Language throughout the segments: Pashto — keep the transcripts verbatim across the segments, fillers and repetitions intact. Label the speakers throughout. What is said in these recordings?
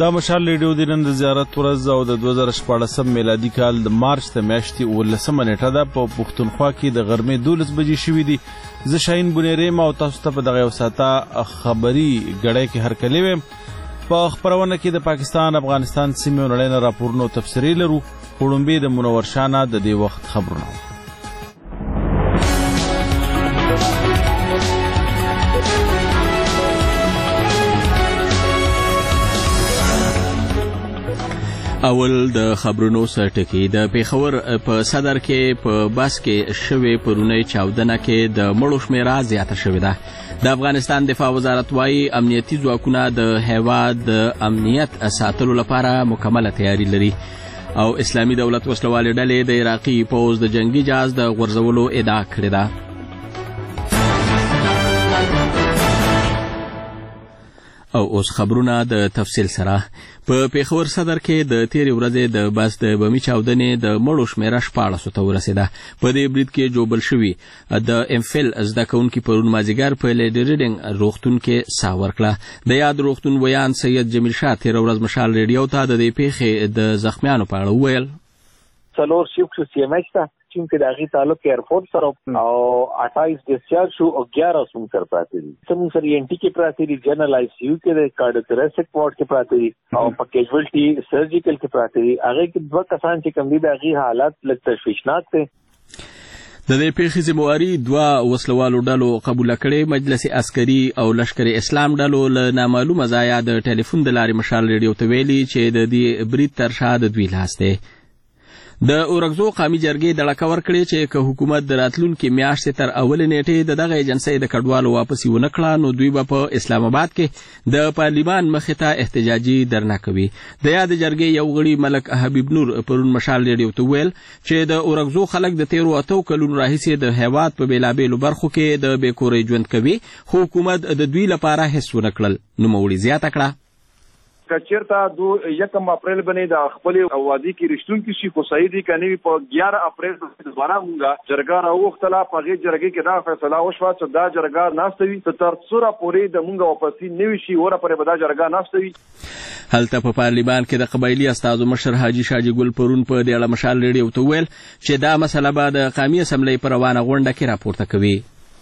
Speaker 1: دا مشال ریډیو د نن د زیارت ورځ او د دوه زره شپاړسم میلادي کال د مارچ د میاشتې اوولسمه نیټه ده. په پښتونخوا کې د غرمې دولس بجې شوي دي. زه شاهین بونیریم او تاسو ته په دغه یو ساعته خبري ګړۍ کې هرکلی ویم. په خپرونه کې د پاکستان افغانستان سیمې او نړۍ نه راپورونه او تبصرې لرو. وړومبې د منور شاه نه د دې وخت خبرونه.
Speaker 2: اول د خبرونو سرټکی. د پیښور په صدر کې په بس کې شوې پرونی چاودنه کې د مړو شمیره زیاته شوې ده. د افغانستان دفاع وزارت وايي امنیتي ځواکونه د هیواد د امنیت ساتلو لپاره مکمله تیاری لري او اسلامي دولت وسلوالې ډلې د عراقي پوځ د جنگي جهاز د غورځولو ادعا کړې ده. او اوس خبرونه د تفصیل سره. په پیښور صدر کې د تیرې ورځې د بس د بمي چاودنې د مړو شمیره شپاړسو ته ورسېده. په دې برید کې جوبل شوي د امفل زده کوونکي پرون مازدیګر په لیډي ریډینګ روغتون کې ساه ورکړه. د یاد روغتون ویان سید جمیل شاه تیره ورځ مشال ریډیو ته د دې پیښې د زخمیانو په اړه وویل.
Speaker 3: څلور شیفټ سی ام ایچ ته چونکه د هغې تعلق ایرپورټ سره او اٹھائیس ډسچارج شو او ګیارہ زموږ سره پراته دي. زموږ سره این ټي کې پراته دي، جنرل آی سی یو کې د کارډیوتوریسک وارډ کې پراته دي او په کیجوالټي سرجیکل کې پراته دي. هغې کې دوه کسان چې کوم دي د هغې حالت لږ تشویشناک دی.
Speaker 2: د دې پیښې ذمواري دوه وسلوالو ډلو قبوله کړې. مجلس عسکري او لشکر اسلام ډلو له نامعلومه ځایه د ټلیفون د لارې مشال ریډیو ته ویلي چې د دې برید تر شا د دوی لاس دی. د اورګزو قومي جرګې دړکه ورکړې چې که حکومت د راتلونکي میاشتې تر اولې نیټې د دغه ایجنسۍ د کډوالو واپسي ونه کړه نو دوی به په اسلام آباد کې د پارلیمان مخې ته احتجاجي درنه کوي. د یاد جرګې یو غړي ملک حبیب نور پرون مشال ریډیو ته ویل چې د اورګزو خلک د تیرو اتو کلونو راهیسې د هیواد په بیلابیلو برخو کې د بېکورۍ ژوند کوي خو حکومت د دوی لپاره هیڅ ونه کړل. نوموړي زیاته کړه
Speaker 4: کچیرته دو یکم اپریل باندې د خپل اوادي کې رښتونکي شي خو صحیح دي کني په ګیارہ اپریل دوباره مونږه جرګه راوختله. په هغې جرګې کې دا فیصله وشوه چې دا جرګه ناستوي تر څوره پورې د مونږه واپسي نوي شي وره پرې به دا جرګه ناستوي.
Speaker 2: هلته په پارلیمان کې د قبایلي استازو مشر حاجي شاجي ګل پرون په دې اړه مشال ریډیو ته ویل چې دا مسله به د قومي اسمبلۍ په روانه غونډه کې راپورته کوي.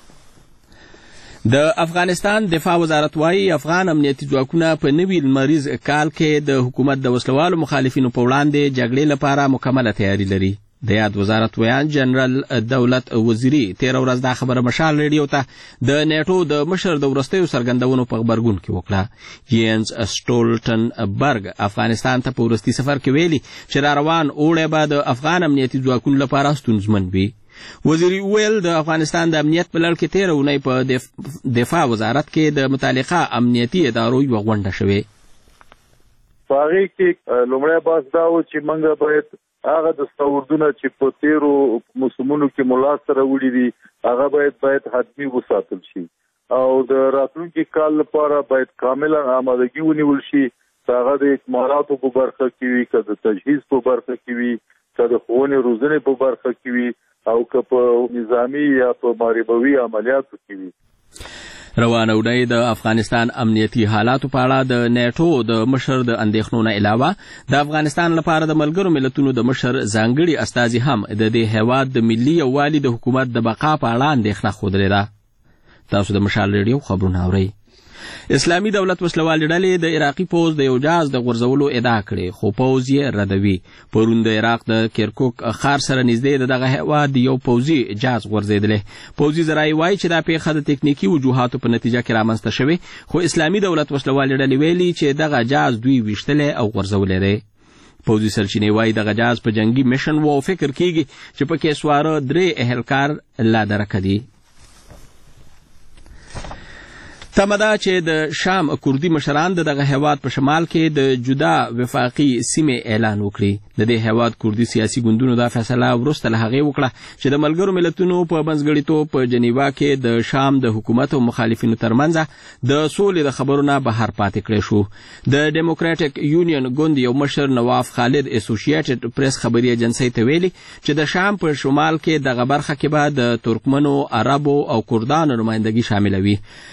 Speaker 2: د افغانستان دفاع وزارت وايي افغان امنیتي ځواکونه په نوي لمریز کال کې د حکومت د وسلوالو مخالفینو په وړاندې جګړې لپاره مکمله تیاری لري. د یاد وزارت ویان جنرال دولت وزیري تیره ورځ دا خبره مشال ریډیو ته د نیټو د مشر د وروستیو څرګندونو په غبرګون کې وکړه. یینز سټولټنبرګ افغانستان ته په وروستي سفر کې ویلي چې را روان اوړی به د افغان امنیتي ځواکونو لپاره ستونزمن وي. وزیري ویل د افغانستان د امنیت په لړ کې تیره اونۍ په دفاع وزارت کې د متعلقه امنیتي ادارو یوه غونډه شوې.
Speaker 5: په هغې کې لومړی بحث دا و چې موږ باید هغه دستاوردونه چې په تیرو موسمونو کې مو لاس سره وړي دي هغه باید باید حتمي وساتل شي او د راتلونکي کال لپاره باید کاملا آمادګي ونیول شي. هغه د اکمالاتو په برخه کې وي، که د تجهیز په برخه کې وي، که د ښوونې روزنې په برخه کې وي او که په نظامی یا په ماریبوي عملیاتو کې وي.
Speaker 2: روانه اونۍ د افغانستان امنیتي حالاتو په اړه د نیټو د مشر د اندېښنو نه علاوه د افغانستان لپاره د ملګرو ملتونو د مشر ځانګړي استازي هم د دې هیواد د ملي یووالي د حکومت د بقا په اړه اندېښنه ښودلې ده. تاسو د مشال ریډیو خبرونه اورئ. اسلامي دولت وسلوالې ډلې د عراقي پوځ د یو جهاز د غورځولو ادعا کړې خو پوځ یې ردوي. پرون د عراق د کرکوک ښار سره نږدې د دغه هیواد یو پوځي جهاز غورځېدلی. پوځي ذرایع وایي چې دا پیښه د تکنیکي وجوهاتو په نتیجه کې رامنځته شوې خو اسلامي دولت وسلوالې ډلې ویلي چې دغه جهاز دوی ویشتلی او غورځولی دی. پوځي سرچینې وایي دغه جهاز په جنګي میشن و او فکر کیږي چې پکې سواره درې اهلکار لا درکه دي. تمه ده چې د شام کردي مشران د دغه هیواد په شمال کې د جدا وفاقي سیمې اعلان وکړي. د دې هیواد کردي سیاسي ګوندونو دا فیصله وروسته له هغې وکړه چې د ملګرو ملتونو په منځګړیتوب په جنیوا کې د شام د حکومت او مخالفینو ترمنځ د سولې د خبرو نه بهر پاتې کړی شو. د ډیموکراټک یونین ګوند یو مشر نواف خالد اسوسییټډ پریس خبري ایجنسۍ ته ویلي چې د شام په شمال کې دغه برخه کې به د ترکمنو، عربو او کردانو نمایندګي شامله وي. هلته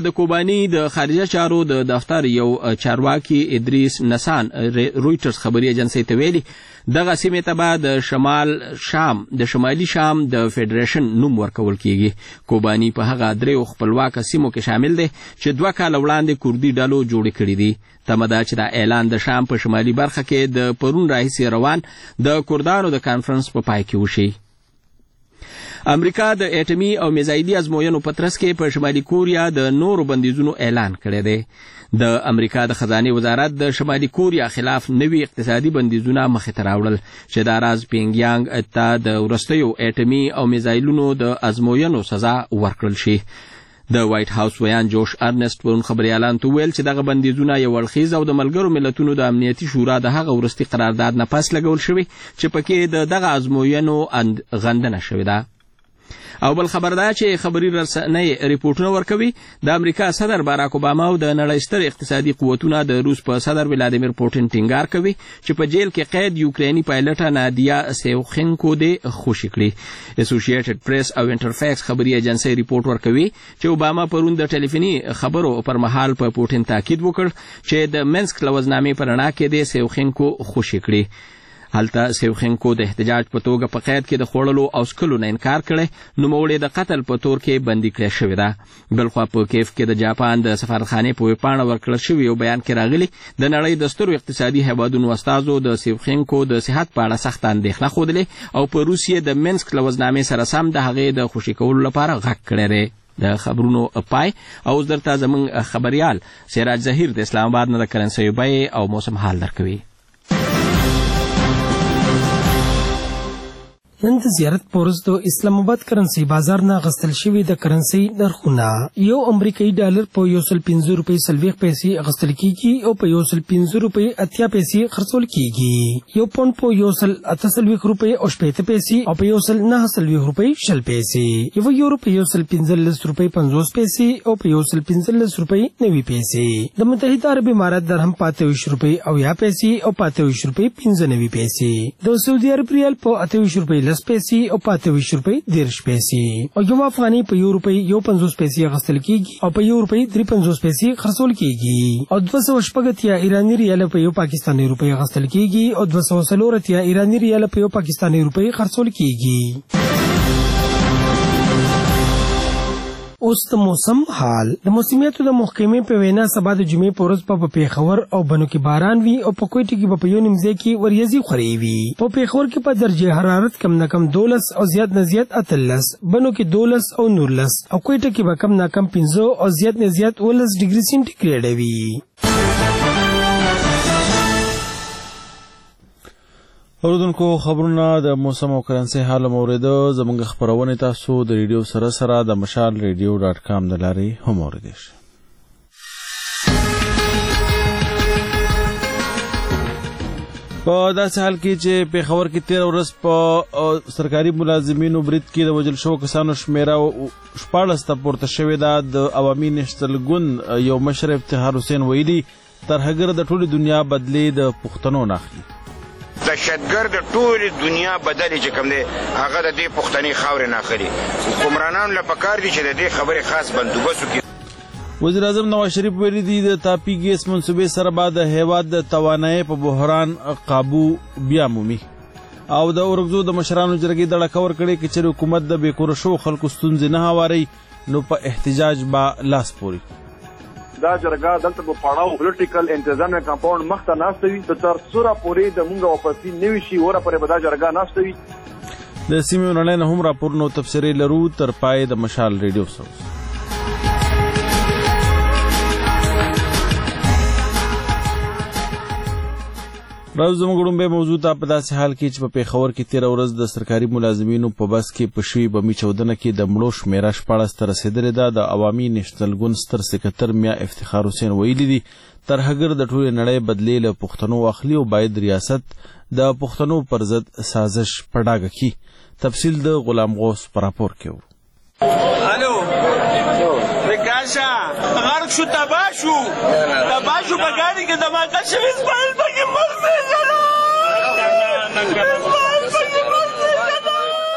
Speaker 2: د کوباني د خارجه چارو د دفتر یو چارواکي ادریس نسان رویټرز خبري ایجنسی ته ویلي دغه سیمې ته به د شمال شام د شمالي شام د فیډریشن نوم ورکول کیږي. کوباني په هغه دریو خپلواکه سیمو کې شامل دی چې دوه کاله وړاندې کوردي ډلو جوړې کړي دي. تمه ده چې دا اعلان د شام په شمالي برخه کې د پرون راهیسې روان د کردانو د کانفرنس په پای کې وشي. امریکا د اټمي او میزایلي ازموینو په ترڅ کې په شمالي کوریا د نورو بندیزونو اعلان کړی دی. د امریکا د خزانه وزارت د شمالي کوریا خلاف نوي اقتصادي بندیزونه مخې ته راوړل چې دا راز پینګیانګ ته د وروستیو اټمي او میزایلونو د ازموینو سزا ورکړل شي. د وایټ هاوس ویان جوش ارنست پرون خبري اعلان ته ویل چې دغه بندیزونه یو اړخیز او د ملګرو ملتونو د امنیتي شورا د هغه وروستي قرارداد نه پس لګول شوی چې پکې د دغه ازموینو غندنه شوې ده. او بل خبر ده چې خبري رسنۍ ریپورتونه ورکوي د امریکا صدر باراک اوباما او د نړۍ ستر اقتصادي قوتونه د روس په صدر ولادیمیر پوتین ټینګار کوي چې په جیل کې قید یوکرینی پایلټه نادیا سیوخینکو دې خوشي کړي. اسوسییټډ پریس او انټرفیکس خبري ایجنسی ریپورت ورکوي چې اوباما پرون د ټلیفوني خبرو پر مهال په پوتین تاکید وکړ چې د منسک لوزنامې پر رڼا کې د سیوخینکو خوشي کړي. هلته سیوخینکو د احتجاج په توګه په قید کې د خوړلو او څښلو نه انکار کړی، نوموړی د قتل په تور کې بندي کړی شوې ده. بلخوا په کیف کې د جاپان د سفارتخانې په ویبپاڼه ورکړل شوي یو بیان کې راغلي د نړۍ د سترو اقتصادي هیوادونو استازو د سیوخینکو د صحت په اړه سخته اندېښنه ښودلې او په روسیې د منسک لوزنامې سره سم د هغې د خوشي کولو لپاره غږ کړی دی. د خبرونو پای او اوس درته زموږ خبریال سراج ظهیر د اسلام آباد نه د کرنسیو بیې او موسم حال درکوي.
Speaker 6: نن د زیارت په ورځ د اسلام آباد کرنسي بازار نه اخیستل شوي د کرنسي نرخونه یو امریکایي ډالر په یو سل پنځه روپۍ څلوېښت پیسې اخیستل کیږي او په یو سل پنځه روپۍ اتیا پیسې خرڅول کیږي. یو پونډ په یو سل اته څلوېښت روپۍ او شپېته پیسې او په یو سل نهه څلوېښت روپۍ شل پیسې. یو یورو په یو سل پنځلس روپۍ پنځوس پیسې او په یو سل پنځلس روپۍ نوي پیسې. د متحده عرب امارات درهم په اته ویشت روپۍ اویا پیسې او په اته ویشت روپۍ پنځه نوي پیسې. د سعودي عرب ریال په اته ویشت روپۍ لس پیسې او په اته ویشت روپۍ دېرش پیسې. او یو افغانۍ په یو روپۍ یو پنځوس پیسې اخیستل کیږي او په یو روپۍ درې پنځوس پیسې خرڅول کیږي. او دوه سوه شپږ اتیا ایراني ریال په یو پاکستاني روپۍ اخیستل کیږي او دوه سوه څلور اتیا ایراني ریال په یو پاکستاني روپۍ خرڅول کیږي. اوس د موسم حال. د موسمیاتو د محکمې په وینا سبا د جمعې په ورځ په پیښور او بنو کې باران وي او په کوټه کې په یو نیم ځای کې وریځې خورې وي. په پیښور کې په درجه حرارت کم نه کم دولس او زیات نه زیات اتلس، بنو کې دولس او نورلس او کوټه کې به کم نه کم پنځه او زیات نه زیات ولس ډیګري سینټیګریډ وي.
Speaker 1: اوردونکو خبرونه د موسم او کرنسي حال موریده زموږ خبرونه تاسو د ریډیو سره سره د مشال ریډیو ډاټ کام د لارې هم اوریدئ شئ. په داسې حال کې چې پیښور کې تېره ورځ په سرکاري ملازمینو برید کې د وژل شوو کسانو شمیره شپاړس ته پورته شوې ده. د عوامي نشتل ګوند یو مشر افتخار حسین ویلي ترهګر د ټولې دنیا بدلې د پښتنو نه اخلي.
Speaker 7: دهشتګر د ټولې دنیا بدلې چې کوم دی هغه د دې پښتني خاورې نه اخلي. حکمرانانو له پکار دي چې د دې خبرې خاص بندوبست وکړي.
Speaker 1: وزیر اعظم نواز شریف ویلي دي د تاپي ګیس منصوبې سره به د هیواد د توانایۍ په بحران قابو بیا مومي. او د اورګزو د مشرانو جرګې دړکه ورکړې چې چېرې حکومت د بېکوره شوو خلکو ستونزې نه هواري نو په احتجاج به لاس پوري.
Speaker 4: دا جرګه دلته په پړاو پولیټیکل انتظام کمپاوند مخته ناسته وي تر څو پورې د مونږ واپسي نوي شي وره پرې به دا جرګه ناسته وي.
Speaker 1: د سیمې نړۍ نه هم راپورونه او تبصرې لرو تر پای د مشال ریډیو سره. راز زموږ ډومبه موضوع ته په داسې حال کې چې په پیښور کې تېره ورځ د سرکاري ملازمینو په بس کې په شوي بمي چاودنه کې د مړو شمیره شپاړس ته رسېدلې ده. د عوامي نشتل ګوند ستر سکرټر میا افتخار حسین ویلي دي ترهګر د ټولې نړۍ بدلې له پښتنو اخلي او باید ریاست د پښتنو پر ضد سازش په ډاګه کړي. تفصیل د غلام غوث په راپور کې و.
Speaker 8: الو وکاشا غرق شو تباه شو تباه شو په ګاډي کې دماغه شوي سپایل پکې مخ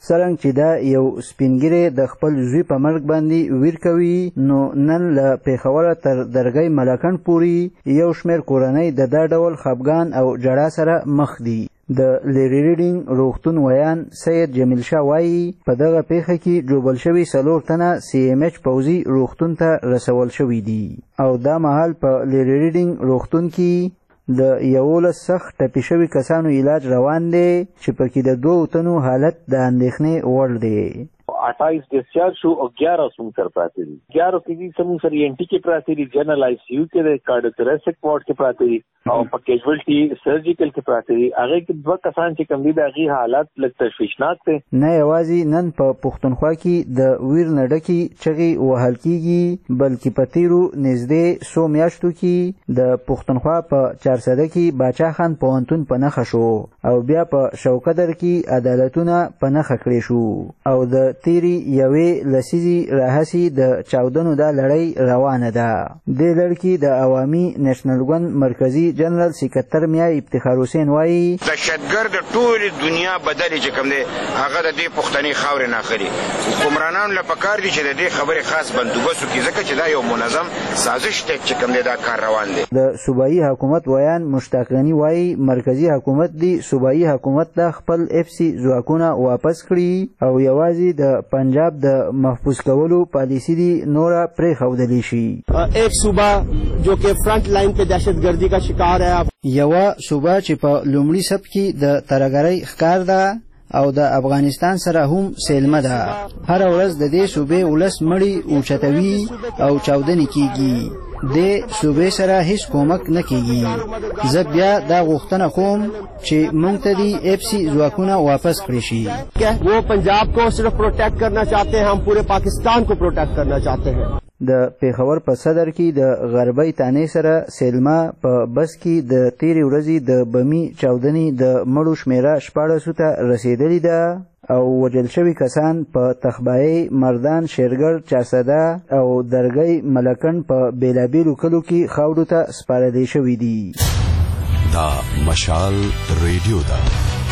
Speaker 9: څرنګه چې دا یو سپینګیری د خپل زوی په مرګ باندې ویر کوي، نو نن له پیښوره تر درګۍ ملکنډ پورې یو شمېر کورنۍ د دا ډول خفګان او جړا سره مخ دي. د لیری ریډینګ روغتون ویان سید جمیل شاه وایي په دغه پیښه کې جوبل شوي څلور تنه سی ایم ایچ پوځي روغتون ته رسول شوي دي او دا مهال په لیری ریډینګ روغتون کې د یولس سخت ټپي شوي کسانو علاج روان دی چې پکې د دوو تنو حالت د اندېښنې وړ دی.
Speaker 3: अट्ठाईस discharge show और ग्यारह सूम सर प्राते दी ग्यारह की समूह सर एनटी के प्राते दी जनरल आईसीयू के कार्डियोथोरेसिक वार्ड के प्राते दी और कैजुअलिटी सर्जिकल के प्राते दी आगे के दो कसान چې کم دي د هغې حالات لږ تشویشناک دی.
Speaker 9: نه یوازې نن په پښتونخوا کې د ویر نه ډکې چغې وهل کېږي بلکې په تېرو نږدې څو میاشتو کې د پښتونخوا په چارسده کې باچا خان پوهنتون په نښه شو او بیا په شوکدر کې عدالتونه په نښه کړې شو او د تیری یوې لسیزې راهسې د چاودنو دا لړۍ روانه ده. دې لړ کې د عوامي نیشنل ګوند مرکزي جنرال سکرټر میا افتخار حسین وایي
Speaker 7: دهشتګرد د ټولې دنیا بدلې چې کوم دی هغه د دې پښتني خاورې نه اخلي. حکمرانانو له پکار دي چې د دې خبرې خاص بندوبست وکړي ځکه چې دا یو منظم سازش دی چې کوم دی دا کار روان دی.
Speaker 9: د صوبایي حکومت ویان مشتاق غني وایي مرکزي حکومت دی صوبایي حکومت ته خپل اف سی ځواکونه واپس کړي او یوازې د پنجاب د محفوظ کولو پالیسی دی نورا پرې ښودلی شي.
Speaker 10: ایک صوبہ جو کہ فرنٹ لائن پہ دہشت گردی کا شکار ہے.
Speaker 9: یوه صوبه چې په لومړي صف کې د ترهګرۍ ښکار ده او د افغانستان سره هم سیلمه ده. هر ورځ د دې صوبې ولس مړي اوچتوي او چاودنې کیږي. د صوبې سره هیڅ کومک نه کیږي. زه بیا دا غوښتنه کوم چې موږ ته دې اف سی ځواکونه واپس کړی شي.
Speaker 10: وہ پنجاب کو صرف پروٹیکٹ کرنا چاہتے ہیں، ہم پورے پاکستان کو پروٹیکٹ کرنا چاہتے ہیں.
Speaker 9: د پیښور په صدر کې د غربۍ تانې سره سیلما په بس کې د تیرې ورځې د بمي چاودنې د مړو شمیره شپاړسو ته رسیدلې ده او وژل شوي کسان په تخبایي، مردان، شیرګړ، چارسده او درګۍ ملکنډ په بېلابېلو کلو کې خاورو ته سپارلی شوي دي.
Speaker 11: دا مشال ریډیو ده.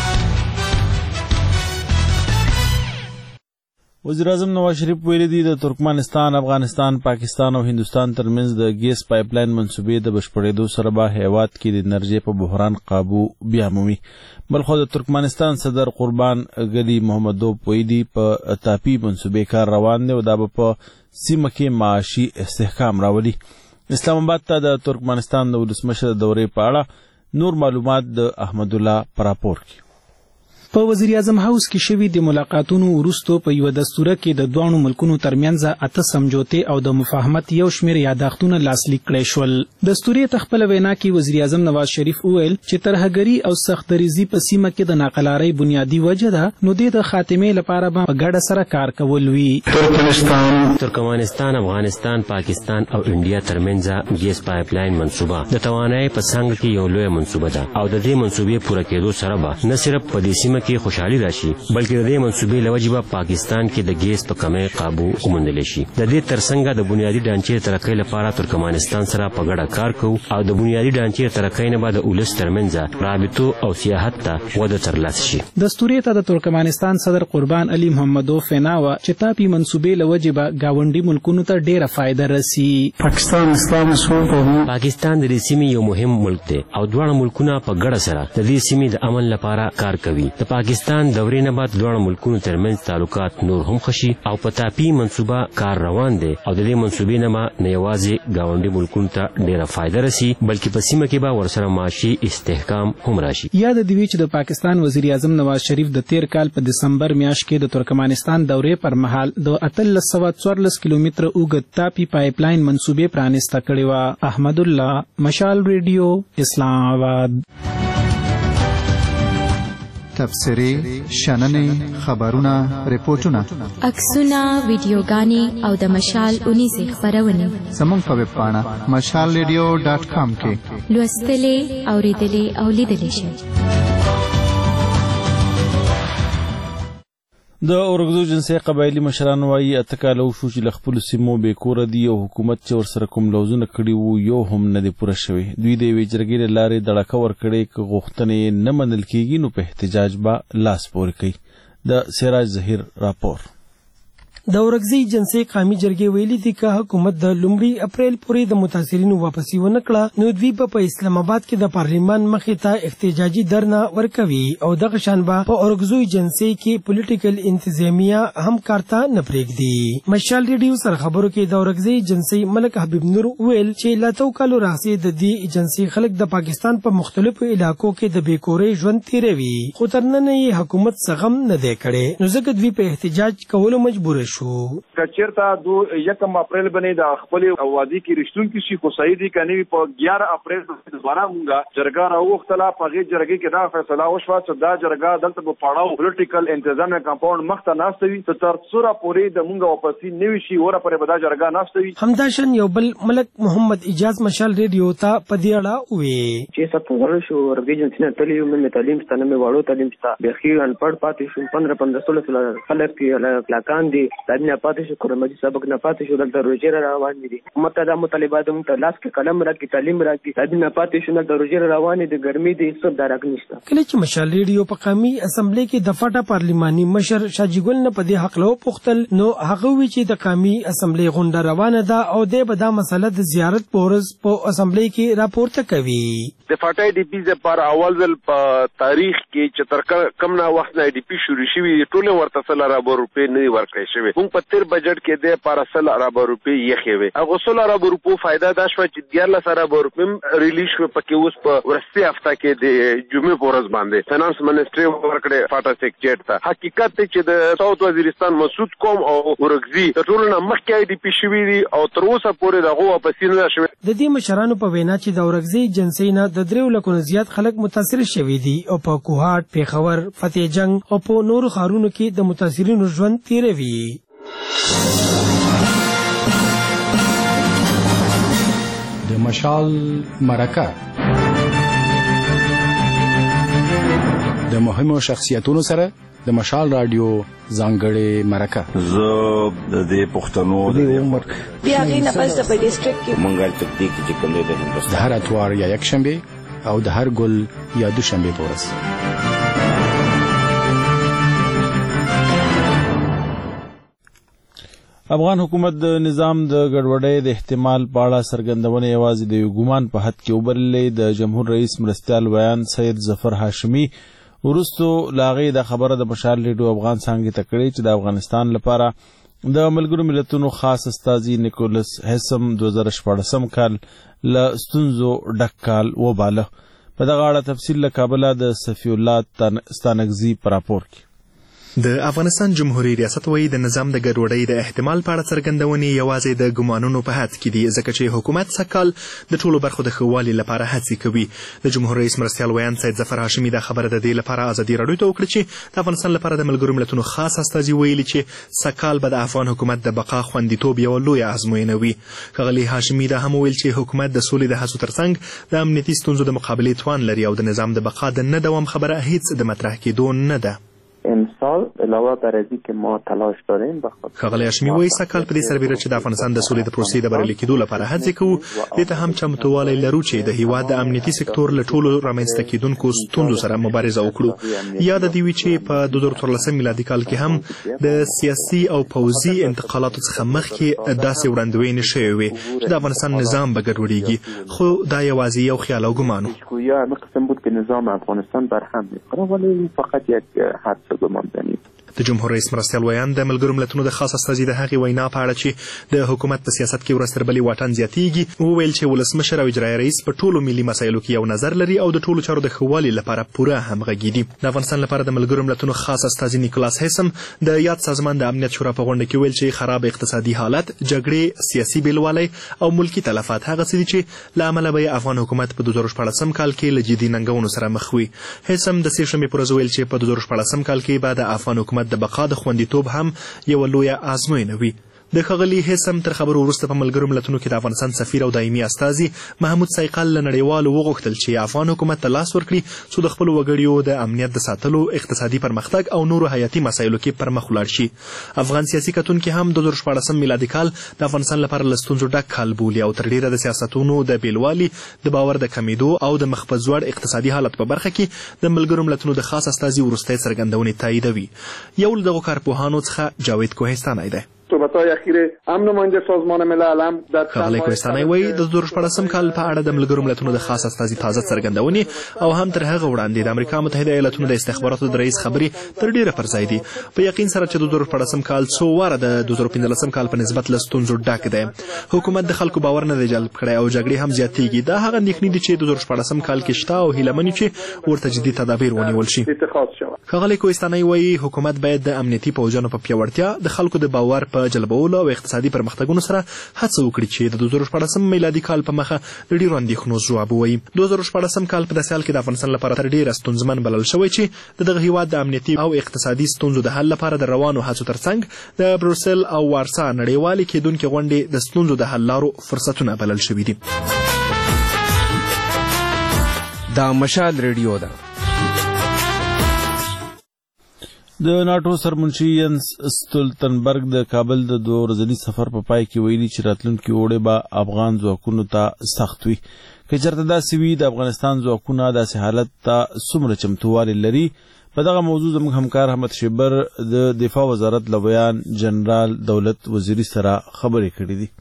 Speaker 1: وزیراعظم نواز شریف ویلي دي د ترکمنستان، افغانستان، پاکستان او هندوستان ترمنځ د ګیس پایپ لاین منصوبې د بشپړېدو سره به هیواد کې د انرژۍ په بحران قابو بیا مومي. بلخو د ترکمنستان صدر قربان غلی محمدوف ویلي دي په تاپي منصوبې کار روان دی او دا به په سیمه کې معاشي استحکام راولي. اسلام آباد ته د ترکمنستان د ولسمشر د دورې په اړه نور معلومات د احمد الله پر راپور کې.
Speaker 12: په وزیر اعظم هاوس کې شوي د ملاقاتونو وروسته په یو دستوره کې د دوه ملکونو ترمنځ اته سمجوتې او د مفاهمت یو شمېر یاداښتونه لاسلیک کړي شول. دستورې ته خپل وینا کې وزیر اعظم نواز شریف وویل چې ترهګري او سختدریزي په سیمه کې د ناقلارۍ بنیادی وجه ده، نو د خاتمې لپاره به په ګډه سره کار کول وي.
Speaker 13: ترکمنستان، افغانستان، پاکستان او انډیا ترمنځ ګیس پایپ لاین منصوبه د توانایي په څنګ کې یو لوی منصوبه ده او د دې منصوبې پوره کېدو سره به نه صرف په دې سیمه کې خوشحالي راشي بلکې د دې منصوبې له وجې به پاکستان کې د ګیس په کمۍ قابو وموندلی شي. د دې ترڅنګ د بنیادي ډانچې ترقۍ لپاره ترکمنستان سره په ګډه کار کوو او د بنیادي ډانچې ترقۍ نه به د ولس ترمنځ رابطو او سیاحت ته وده ترلاسه شي.
Speaker 12: دستورې ته د ترکمنستان صدر قربان علي محمدوف وینا وه چې تاپي منصوبې له وجې به ګاونډي ملکونو ته ډېره فایده رسي.
Speaker 13: پاکستان پاکستان د دې سیمې یو مهم ملک دی او دواړه ملکونه په ګډه سره د دې سیمې د امن لپاره کار کوي. د پاکستان دورې نه بعد دواړو ملکونو ترمنځ تعلقات نور هم ښه شي او په تاپي منصوبه کار روان دی او د دې منصوبې نه به نه یوازې ګاونډي ملکونو ته ډېره فایده رسي بلکې په سیمه کې به ورسره معاشي استحکام هم راشي.
Speaker 12: یاد دې وي چې د پاکستان وزیر اعظم نواز شریف د تیر کال په دسمبر میاشت کې د ترکمنستان دورې پر مهال د اتلس سوه څوارلس کیلومتره اوږد تاپي پایپ لاین منصوبې پرانیسته کړې وه. احمد الله، مشال ریډیو، اسلام آباد.
Speaker 14: تبصرې، شننې، خبرونه، ریپورتونه،
Speaker 15: عکسونه، ویډیوګانې او د مشال اونیزې خپرونې
Speaker 14: زموږ په ویب پاڼه مشال ریډیو ډاټ کام کې
Speaker 15: لوستلې، اورېدلې او لیدلې شئ.
Speaker 1: د اورګزو جنسي قبایلي مشران وایي اته کاله وشو چې له خپلو سیمو بې کوره دي او حکومت چې ورسره کوم لوزونه کړي وو یو هم نه دی پوره شوی. دوی د یوې جرګې له لارې دړکه ورکړې که غوښتنې نه منل کېږي نو په احتجاج به لاس پورې کوي. د سراج ظهیر راپور.
Speaker 6: د ورکزی جنسي قومي جرګې ویلي دي چې حکومت د لومړي اپریل پورې د متاثرینو واپسی ونه کړه نو دوی په اسلام آباد کې د پارلیمان مخې ته احتجاجي درنه ورکوي او دغه شان به په ورکزوی جنسي کې پولیټیکل انتظامیه هم کارته نه پرېږدي. مشال ریډیو سره خبرو کې د ورکزی جنسي ملک حبیب نور ویل چې لاتو کالو راځي د دې جنسي خلک د پاکستان په مختلفو علاقو کې د بیکورې ژوند تیروي خو تر نن یې حکومت څه نه دی کړی نو ځکه دوی په احتجاج کولو مجبور شو.
Speaker 4: کچیرته دو یکم اپریل باندې د خپل اوادي کې رښتون کې شي خو صحیح دي کني په یازده اپریل دوباره مونږه جرګه راوختله په غي جرګه کې دا فیصله وشوه چې دا جرګه دلته په پاړاو پولیټیکل انتظام کمپاوند مخته ناستوي چې تر څوره پورې د مونږه واپسی نوي شي وره پرې به دا جرګه ناستوي.
Speaker 6: همداشن یو بل ملک محمد اجاز مشال ریډیو ته په دې اړه وی
Speaker 16: چې څه په ورشو ورګي جنسي تعلیم مې تعلیم ستنه مې واړو تعلیم ستا بخي ان پړ پاتې شو پندرہ پندرہ سولہ سولہ خلک کې کلاکان دي تعلیم پاتې شو کورمجي سبق نه پاتې شو دلته روزي روان دي مته دا مطالبات مو ته لاس کې قلم راکې تعلیم راکې تعلیم نه پاتې شو دلته روزي روان دي ګرمي دي څه درک نشته.
Speaker 6: کله چې مشال ریډیو په قومي اسمبلی کې د فاټا پارلیماني مشر شاجګل نه په دې حق لو پختل نو هغه وی چې د قومي اسمبلی غونډه روانه ده او د به دا مسله د زیارت پورز په اسمبلی کې راپورته کوي.
Speaker 17: د فاټا ډي پی ز پر اول ځل په تاریخ کې چې تر کم نه وخت نه ډي پی شروع شوی ټول ورته سل ارب روپے نه ورکړی شوی موږ په تیر بجټ کې د پر سل ارب روپے یې خوي هغه سل ارب روپو فائدہ دا شو چې دیارلس ارب روپے ریلیز شو پکې اوس په ورستي هفته کې د جمعې پورز باندې فینانس منسټري ورکړي فاټا سیکریټریټ ته حقیقت چې د ساوث وزیرستان مسعود قوم او ورغزي ټول نه مخکې ډي پی شوی دي او تر اوسه پورې دغه واپس نه شوی.
Speaker 6: د دې مشرانو په وینا چې د ورغزي جنسي نه د دریو لکو زیات خلک متاثر شوي دي او په کوهاټ پیښور فتح جنگ او په نورو ښارونو کې د متاثرینو ژوند تیروي.
Speaker 18: د مشال مرکه د مهمو شخصیتونو سره د مشال رادیو ځانګړې مرکه
Speaker 19: زه د دې پښتنو د عمر
Speaker 20: بیا غي نه پس په ډیسټریکټ کې
Speaker 19: مونږه تکتیک چې کوم د هندوستان
Speaker 18: د هر اتوار یا یک شنبه او د هر ګل یا دوشنبه په ورځ.
Speaker 1: افغان حکومت د نظام د ګډوډۍ د احتمال په اړه څرګندونه یوازې د یو ګمان په حد کې وبللې. د جمهور رئیس مرستیال ویان سید ظفر هاشمي وروستو لاغې د خبره د مشال ریډیو افغان څانګې ته کړې چې د افغانستان لپاره د ملګرو ملتونو خاص استازي نیکولس هیسم دوه زره شپاړسم کال له ستونزو ډک کال وباله. په دغه اړه تفصیل له کابله د صفی الله ستانکزي په راپور کې.
Speaker 21: د افغانستان جمهوریت ریاست وایي د نظام د ګډوډۍ د احتمال په اړه څرګندونې یوازې د ګمانونو په حد کې دي ځکه چې حکومت سږکال د ټولو برخو د ښه والي لپاره هڅې کوي. د جمهور رئیس مرستیال ویان سید ظفر هاشمي دا خبره د دې لپاره ازادي راډیو ته وکړه چې د افغانستان لپاره د ملګرو ملتونو خاص استازي ویلي چې سږکال به د افغان حکومت د بقا خوندیتوب یوه لویه ازموینه وي. ښاغلي هاشمي دا هم وویل چې حکومت د سولې د هڅو ترڅنګ د امنیتي ستونزو د مقابلې توان لري او د نظام د بقا د نه دوام خبره هیڅ د مطرح کېدو نه ده.
Speaker 16: امسال علاوه بر از اینکه ما تلاش داریم بخاطر
Speaker 21: ښاغلی هاشمي وایي سږکال په دې سربیره چې د افغانستان د سولې د پروسې د بریالي کېدو لپاره هڅې کوو دې ته هم چمتووالی لرو چې د هیواد د امنیتي سکتور له ټولو رامنځته کېدونکو ستونزو سره مبارزه وکړو. یاد دې وي چې په دوه زره څوارلسم میلادي کال کې هم د سیاسي او پوځي انتقالاتو څخه مخکې داسې وړاندوینې شوې وې چې د افغانستان نظام به ګډوډېږي خو دا یوازې یو خیال او ګمان و.
Speaker 16: یا قسم بود که نظام افغانستان برهم می‌خوره ولی فقط یک حدس گماندنی.
Speaker 21: د جمهور رئیس مرستیال ویان د ملګرو ملتونو د خاص استازي د هغې وینا په اړه چې د حکومت په سیاست کې ورځ تر بلې واټن زیاتېږي وویل چې ولسمشر او اجرایي رئیس په ټولو ملي مسایلو کې یو نظر لري او د ټولو چارو د ښه والي لپاره پوره همغږي دي. د افغانستان لپاره د ملګرو ملتونو خاص استازي نیکولاس هیسم د یاد سازمان د امنیت شورا په غونډه کې ویل چې خراب اقتصادي حالت جګړې سیاسي بېلوالی او ملکي تلفات هغه څه دي چې له امله به افغان حکومت په دوه زره شپاړسم کال کې له جدي ننګونو سره مخ وي. هیسم د سې شنبې پر ورځ ویل چې په دوه زره شپاړسم کال کې به د افغان حکومت د بقا د خوندیتوب هم یو لویه ازموینه وي. د ښاغلي هیثم تر خبرو وروسته په ملګرو ملتونو کې د افغانستان سفیر او دایمي استازي محمود سیقل له نړیوالو وغوښتل چې افغان حکومت ته لاس ورکړي څو د خپلو وګړیو د امنیت د ساتلو، اقتصادي پرمختګ او نورو حیاتي مسایلو کې پر مخ ولاړ شي. افغان سیاسي کتونکي هم د دوه زره شپاړسم میلادي کال د افغانستان لپاره له ستونزو ډک کال بولي او تر ډیره د سیاستونو د بیلوالي، د باور د کمیدو او د مخ په ځوړ اقتصادي حالت په برخه کې د ملګرو ملتونو د خاص استازي وروستۍ څرګندونې تاییدوي. یو له دغو کارپوهانو څخه جاوید کوهستانی دی.
Speaker 5: صحبت‌های اخیر هم نماینده سازمان ملل هم در
Speaker 21: ښاغلی کوهستانی وایي د دوه زره شپاړسم کال په اړه د ملګرو ملتونو د خاص استازي تازه څرګندونې او هم تر هغه وړاندې د امریکا متحده ایالاتونو د استخباراتو د رئیس خبرې تر ډیره پر ځای دي. په یقین سره چې د دوه زره شپاړسم کال څو واره د دوه زره پنځلسم کال په نسبت له ستونزو ډک دی. حکومت د خلکو باور نه دی جلب کړی او جګړې هم زیاتېږي. دا هغه اندېښنې دي چې د دوه زره شپاړسم کال کې شته او هیله مني چې ورته جدي تدابیر ونیول شي. ښاغلی کوهستانی وایي حکومت باید د امنیتي پوځیانو په پیاوړتیا، د خلکو د باور په جلبولو او اقتصادي پرمختګونو سره هڅه وکړي چې د دوه زره شپاړسم میلادي کال په مخه د ډیرو اندېښنو ځواب ووایي. دوه زره شپاړسم کال په داسې حال کې د افغانستان لپاره تر ډیره ستونزمن بلل شوی چې د دغه هیواد د امنیتي او اقتصادي ستونزو د حل لپاره د روانو هڅو ترڅنګ د بروسل او وارسا نړیوالې کېدونکې غونډې د ستونزو د حل لارو فرصتونه بلل شوي دي.
Speaker 22: دا مشال ریډیو ده.
Speaker 1: د ناټو سرمنشي ینس ستولتنبرګ د کابل د دوه ورځني سفر په پای کې ویلي چې راتلونکي اوړی به افغان ځواکونو ته سخت وي. که چېرته داسې وي د افغانستان ځواکونه داسې حالت ته څومره چمتووالی لري؟ په دغه موضوع زموږ همکار احمد شیبر د دفاع وزارت له بیان جنرال دولت وزیري سره خبرې کړې دي.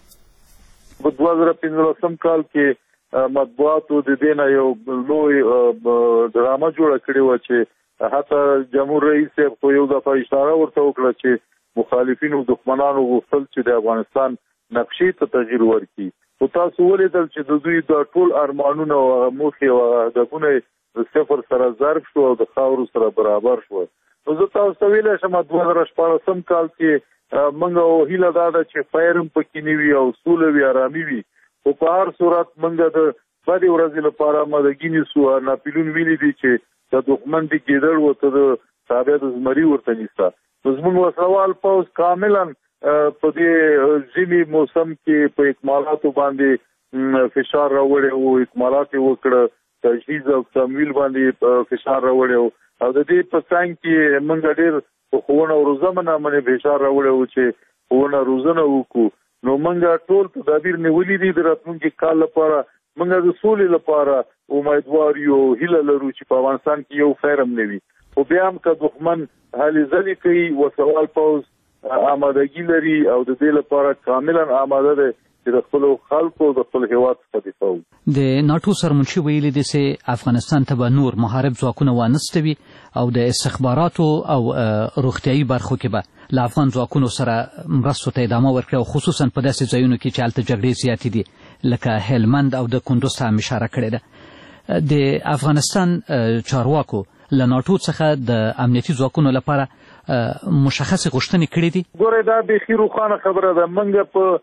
Speaker 23: په دوه زره پنځلسم کال کې مطبوعاتو د دې نه یو لوی ډرامه جوړه کړې وه چې حتی جمهور رئیس صاحب خو یو دفعه اشاره ورته وکړه چې مخالفینو دښمنانو غوښتل چې د افغانستان نقشې ته تغییر ورکړي. خو تاسو ولیدل چې د دوی د ټول ارمانونه او موخې او هدفونه د صفر سره ضرب شو او د خاورو سره برابر شو. نو زه تاسو ته ویلی شم دوه زره شپاړسم کال کې موږ هیله دا ده چې فیر هم پکې نه وي او سوله وي، ارامي وي. خو په هر صورت موږ د بدې ورځې لپاره آمادګي نیسو. ناپلیون ویلي دي چې د دښمن د کېدل ورته د تابع د زمري ورته نیسته. نو زموږ وسلوال پوځ کاملا په دې ژمي موسم کې په اکمالاتو باندې فشار راوړی و، اکمالات یې وکړه، تجهیز او تمویل باندې فشار راوړی و او د دې په څنګ کې موږ ډېر په ښوونه او روزنه باندې فشار راوړی و چې ښوونه روزنه وکړو. نو موږ ټول تدابیر نیولي دي د راتلونکي کال لپاره. موږ د سولې لپاره امیدوار یو، هیله لرو چې په افغانستان کې یو خیر هم نه وي. خو بیا هم که دښمن هلې ځلې کوي، وسوال پوځ آمادګي لري او د دې لپاره کاملا آماده دی چې د خپلو خلکو د خپل هیواد څخه دفاع وکړي.
Speaker 24: د ناټو سرمنشي ویلي دي چې افغانستان ته به نور محارب ځواکونه وانستوي او د استخباراتو او روغتیایي برخو کې به له افغان ځواکونو سره مرستو ته ادامه ورکړي او خصوصا په داسې ځایونو کې چې هلته جګړې زیاتې دي لکه هلمند او د کندوز ته هم اشاره کړې ده. د افغانستان چارواکو له ناټو څخه د امنیتي ځواکونو لپاره مشخصې غوښتنې کړې دي.
Speaker 23: ګوره دا بیخي روښانه خبره ده. موږ په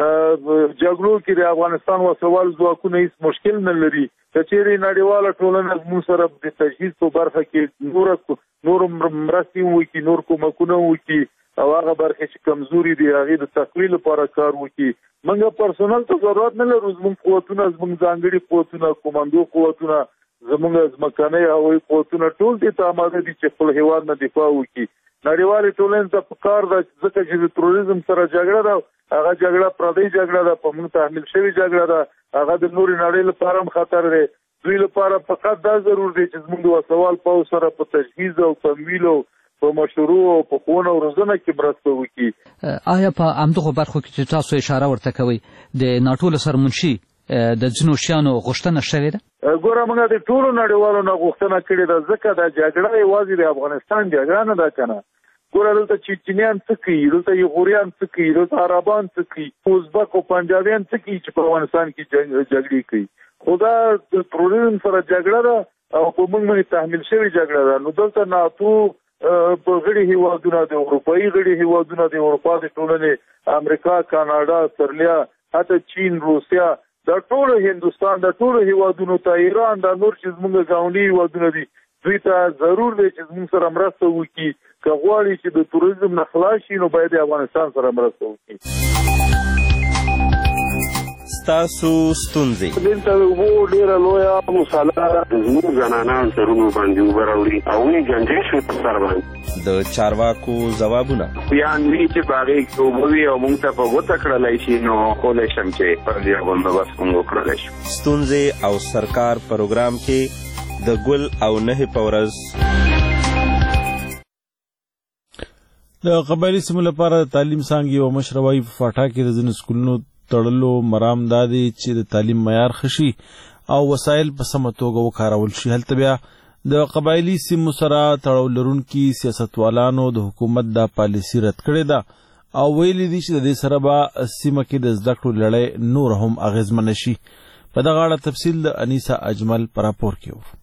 Speaker 23: جګړو کې د افغانستان وسوال ځواکونه هیڅ مشکل نه لري. که چیرې نړیواله ټولنه زموږ سره د تجهیز په برخه کې نور نور مرستې وکړي، نور کومکونه وکړي او هغه برخې چې کمزوري دي هغې د تقویې لپاره کار وکړي. موږ پرسونل ته ضرورت نه لرو. زموږ قوتونه، زموږ ځانګړي قوتونه، کوماندو قوتونه، زموږ ځمکنۍ هوایي قوتونه ټول دې ته آماده دي چې خپل هیواد نه دفاع وکړي. نړیوالې ټولنې ته پکار ده ځکه چې د تروریزم سره جګړه ده، هغه جګړه پردۍ جګړه ده، په موږ تحمیل شوې جګړه ده، هغه د نورې نړۍ لپاره هم خطر دی. دوی لپاره فقط دا ضرور دی چې زموږ د وسوال پوځ سره په تجهیز او تمویل او په مشروع او په ښوونه او روزنه کې مرسته وکړي.
Speaker 24: آیا په همدغو برخو کې چې تاسو اشاره ورته کوئ د ناټو له سرمنشي د ځینو شیانو غوښتنه شوې ده؟
Speaker 23: ګوره موږ د ټولو نړیوالو نه غوښتنه کړې ده ځکه دا جګړه یوازې د افغانستان جګړه نه ده که نه. ګوره دلته چیچنیان څه کوي، دلته یغوریان څه کوي، دلته عربان څه کوي، ازبک او پنجابیان څه کوي چې په افغانستان کې جګړې کوي. خو دا د تروریزم سره جګړه ده او په موږ باندې تحمیل شوې جګړه ده. نو دلته ناتو په غړي هیوادونه، د اروپایي غړي هیوادونه، د اروپا د ټولنې، امریکا، کاناډا، استرالیا، حتی چین، روسیا، دا ټول هندوستان، دا ټول هیوادونو ته، ایران، دا نور چې زموږ ګاونډي هیوادونه دي، دوی ته ضرور دی چې زموږ سره مرسته وکړي. که غواړي چې د توریزم نه خلاص شي نو باید افغانستان سره مرسته وکړي.
Speaker 2: ستاسو ستونزې
Speaker 23: دلته د اوبو ډېره لویه مساله زموږ زنانان سرونو باندې اوبه راوړي او یې ګنجې شوې په سر باندې.
Speaker 2: د چارواکو ځوابونه
Speaker 23: بیان وي چې په هغې کې اوبه وي او موږ ته په غوڅه کړلی شي نو کولی شم چې پر دې بندوبست موږ وکړلی شو.
Speaker 2: ستونزې او سرکار پروګرام کې د ګل او نهې په ورځ
Speaker 1: د قبایلي سیمو لپاره د تعلیم څانګې یوه مشره وایي په فاټا کې د ځینو سکولونو تړلو مرام دا دی چې د تعلیم معیار ښه شي او وسایل په سمه توګه وکارول شي. هلته بیا د قبایلي سیمو سره تړاو لرونکي سیاستوالانو د حکومت دا پالیسي رد کړې ده او ویلي دي چې د دې سره به سیمه کې د زده کړو لړۍ نور هم اغېزمنه شي. په دغه اړه تفصیل د انیسا اجمل په راپور کې و.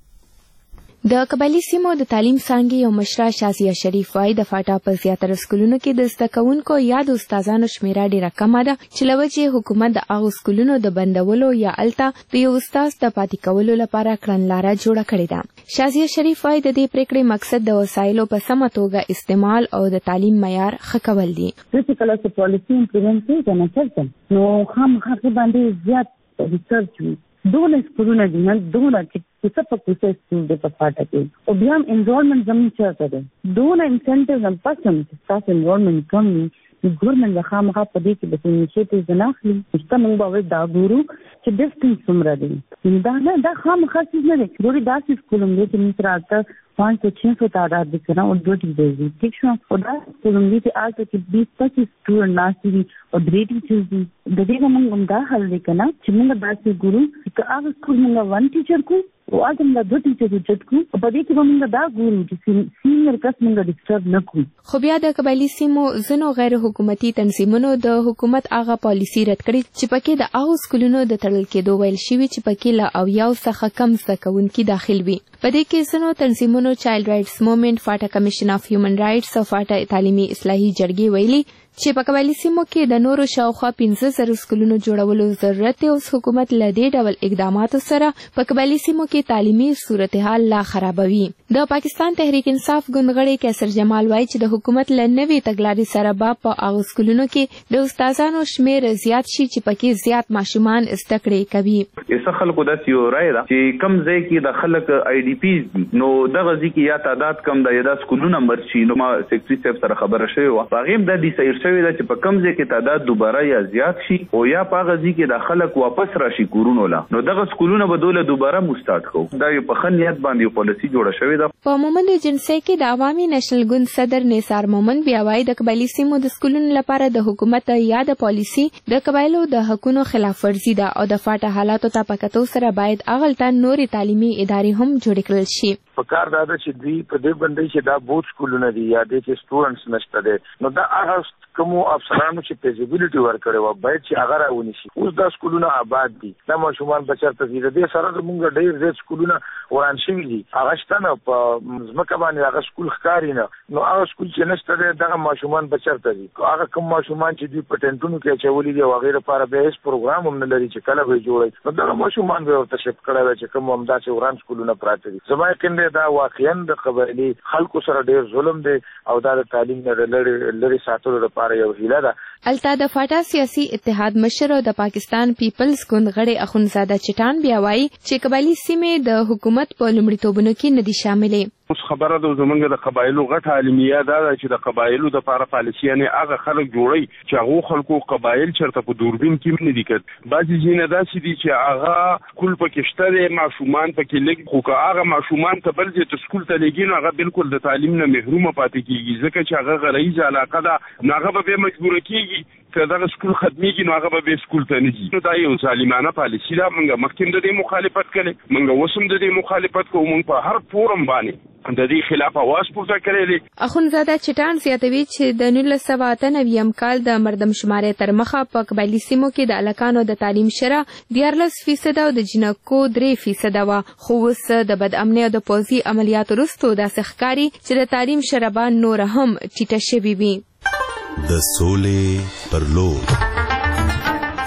Speaker 3: د قبایلي سیمو د تعلیم څانګې یو مشره شازیه شریف وایي د فاټا په زیاتره سکولونو کې د زده کوونکو یا د استادانو شمیره ډېره کمه ده چې له وجې حکومت د هغو سکولونو د بندولو یا هلته د یو استاد د پاتې کولو لپاره کړنلاره جوړه کړې ده. شازیه شریف وایي د دې پریکړې مقصد د وسایلو په سمه توګه استعمال او د تعلیم معیار ښه کول دي.
Speaker 7: چې کله چې پالیسي امپلیمنټ کېږي کنه چلته نو خامخا باندې زیات ریسرچ وي. دونه سکولونه دي نن دونه چې څه په کوڅه سکول د په فاټا کې او بیا هم انرولمنټ زموږ چېرته دی دونه انسنټیوز هم پس هم چې ستاسو انرولمنټ کم وي نو ګورمنټ به خامخا په دې کې به انیشیټیوز نه اخلي. شته موږ به دا ګورو چې ډسټنس څومره دی دا نه دا خامخا څیز نه دی. ګورې داسې سکول هم دی چې موږ سره اته पाँच सौ छह सौ तादाद भी करना और दो टीचर्स भी ठीक है और दस स्कूलों की आज तक बीस पच्चीस स्टूडेंट लास्ट भी और दो टीचर्स भी दे का मंग उनका हल देखना चिमंगा बात से गुरु तो आज स्कूल मंगा वन टीचर को और आज मंगा दो टीचर को जट को और बड़ी की मंगा दा गुरु जो सीनियर क्लास मंगा डिस्टर्ब न को.
Speaker 3: خو بیا د قبایلي سیمو ځینو غیر حکومتي تنظیمونو د حکومت هغه پالیسي رد کړې چې پکې د هغو سکولونو د تړل کېدو ویل شوي چې پکې له اویاو څخه کم زده کوونکي داخل وي. په دې کې ځینو تنظیمونو چایلډ رایټس موومېنټ، فاټا کمیشن اف هیومن رایټس او فاټا تعلیمي اصلاحي جرګې ویلي چې په قبایلي سیمو کې د نورو شاوخوا پنځه زره سکولونو جوړولو ضرورت دی. اوس حکومت له دې ډول اقداماتو سره په قبایلي سیمو کې تعلیمي صورتحال لا خرابوي. د پاکستان تحریک انصاف ګوندغړی کیسر جمال وایي چې د حکومت له نوې تګلارې سره به په هغو سکولونو کې د استادانو شمیر زیات شي چې پکې زیات ماشومان زده کړې کوي.
Speaker 4: څه خلکو داسې یو رایه ده چې کم ځای کې د خلک آی ډي پیز دي نو دغه ځای کې یا تعداد کم ده یا دا سکولونه مرچ شي. نو ما سیکرټري صاحب سره خبره شوې وه په هغې هم دا ډیسایډ شوې ده چې په کم ځای کې تعداد دوباره یا زیات شي او یا په هغه ځای کې د خلک واپس راشي کورونو له نو دغه سکولونه به دوله دوباره مستارټ کوو. دا یو په ښه نیت باندې یو پالیسي جوړه شوې ده.
Speaker 3: په مومند جنسي کې د عوامي نشنل ګوند صدر نثار مومند بیا وایي د قبایلي سیمو د سکولونو لپاره د حکومت یا د پالیسي د قبایلو د حقونو خلاف ورزي ده او د فاټا حالاتو ته په کتو سره باید هغلته نورې تعلیمي ادارې هم جوړې کړل شي.
Speaker 23: په کار دا ده چې دوی په دې باندې چې دا بوت سکولونه دي یا دې کې سټوډنټس نشته دي نو دا هغه کومو افسرانو چې فیزیبিলিټي ورکړي و باید چې هغه راونی شي. اوس دا سکولونه آباد دي دا ماشومان بچرته دي د دې سره موږ ډېر زیات سکولونه وران شوي دي هغه شته نه په ځمکه باندې هغه سکول ښکاري نه نو هغه سکول چې نشته دی دغه ماشومان بچرته دي. هغه کوم ماشومان چې دوی په ټینټونو کې اچولي دي او هغې لپاره بیا هېڅ پروګرام هم نه لري چې کله به یې جوړوي نو دغه ماشومان به یې ورته شفټ کړی دی چې کوم همداسې وران سکولونه پراته دي. زما یقین دی دا واقعا د قبایلي خلکو سره ډېر ظلم دی او دا د تعلیم نه لرې ساتلو لپاره یو هیله ده.
Speaker 3: الته د فاټا سیاسي اتحاد مشر او د پاکستان پیپلز ګوند غړی اخوندزاده چټان بیا وایي چې قبایلي سیمې د حکومت په لومړیتوبونو کې نه دي شاملې.
Speaker 23: اوس خبره ده زمونږ د قبایلو غټه علمیه دا ده چې د قبایلو دپاره پالیسي یعنې هغه خلک جوړوي چې هغو خلکو قبایل چېرته په دوربین کې هم نه دي کړ. بعضې ځینې داسې دي چې هغه سکول پکې شته دی ماشومان پکې لږ خو که هغه ماشومان ته بل ځای ته سکول ته لېږي نو هغه بالکل د تعلیم نه محرومه پاتې کېږي ځکه چې هغه غرایزه علاقه ده نو هغه به بیا مجبوره کېږي که دغه سکول ختمېږي نو هغه به بیا سکول ته نه ځي. نو دا یو ظالمانه پالیسي ده. موږ مخکې هم د دې مخالفت کړی موږ اوس هم د دې مخالفت کوو. موږ په هر فورم باندې د دې خلاف اواز پورته کړی دی.
Speaker 3: اخوندزاده چټان زیاتوي چې د نولس سوه اته نوي کال د مردم شمارې تر مخه په قبایلي سیمو کې د هلکانو د تعلیم شره دیارلس فیصده او د جنکو درې فیصده وه خو اوس د بدامنۍ او د پوځي عملیاتو وروستو داسې ښکاري چې د تعلیم شره به نوره هم ټیټه شوې وي.
Speaker 11: د سولې پر لور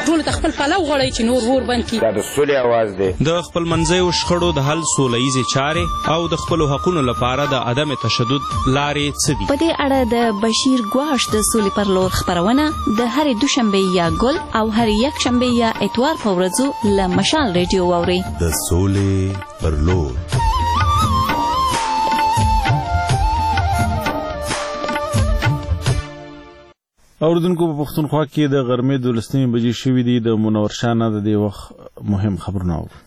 Speaker 8: ټول د خپل پلو غړی چې نور ور بند کی.
Speaker 19: دا د سولې आवाज دی.
Speaker 9: د خپل منځیو شخړو د حل سوله ییزې چارې او د خپلو حقونو لپاره د عدم تشدد لارې څه دي؟
Speaker 15: په دې اړه د بشیر ګواش د سولې پر لور خپرونه د هرې دوشنبې یا ګل او هرې یکشنبې یا اتوار په ورځو له مشال ریډیو واورئ.
Speaker 11: د سولې پر لور.
Speaker 1: اوردونکو په پښتونخوا کې د غرمې دولسنیمې بجې شوې دي. د منور شاه نه د دې وخت مهم خبرونه اورو.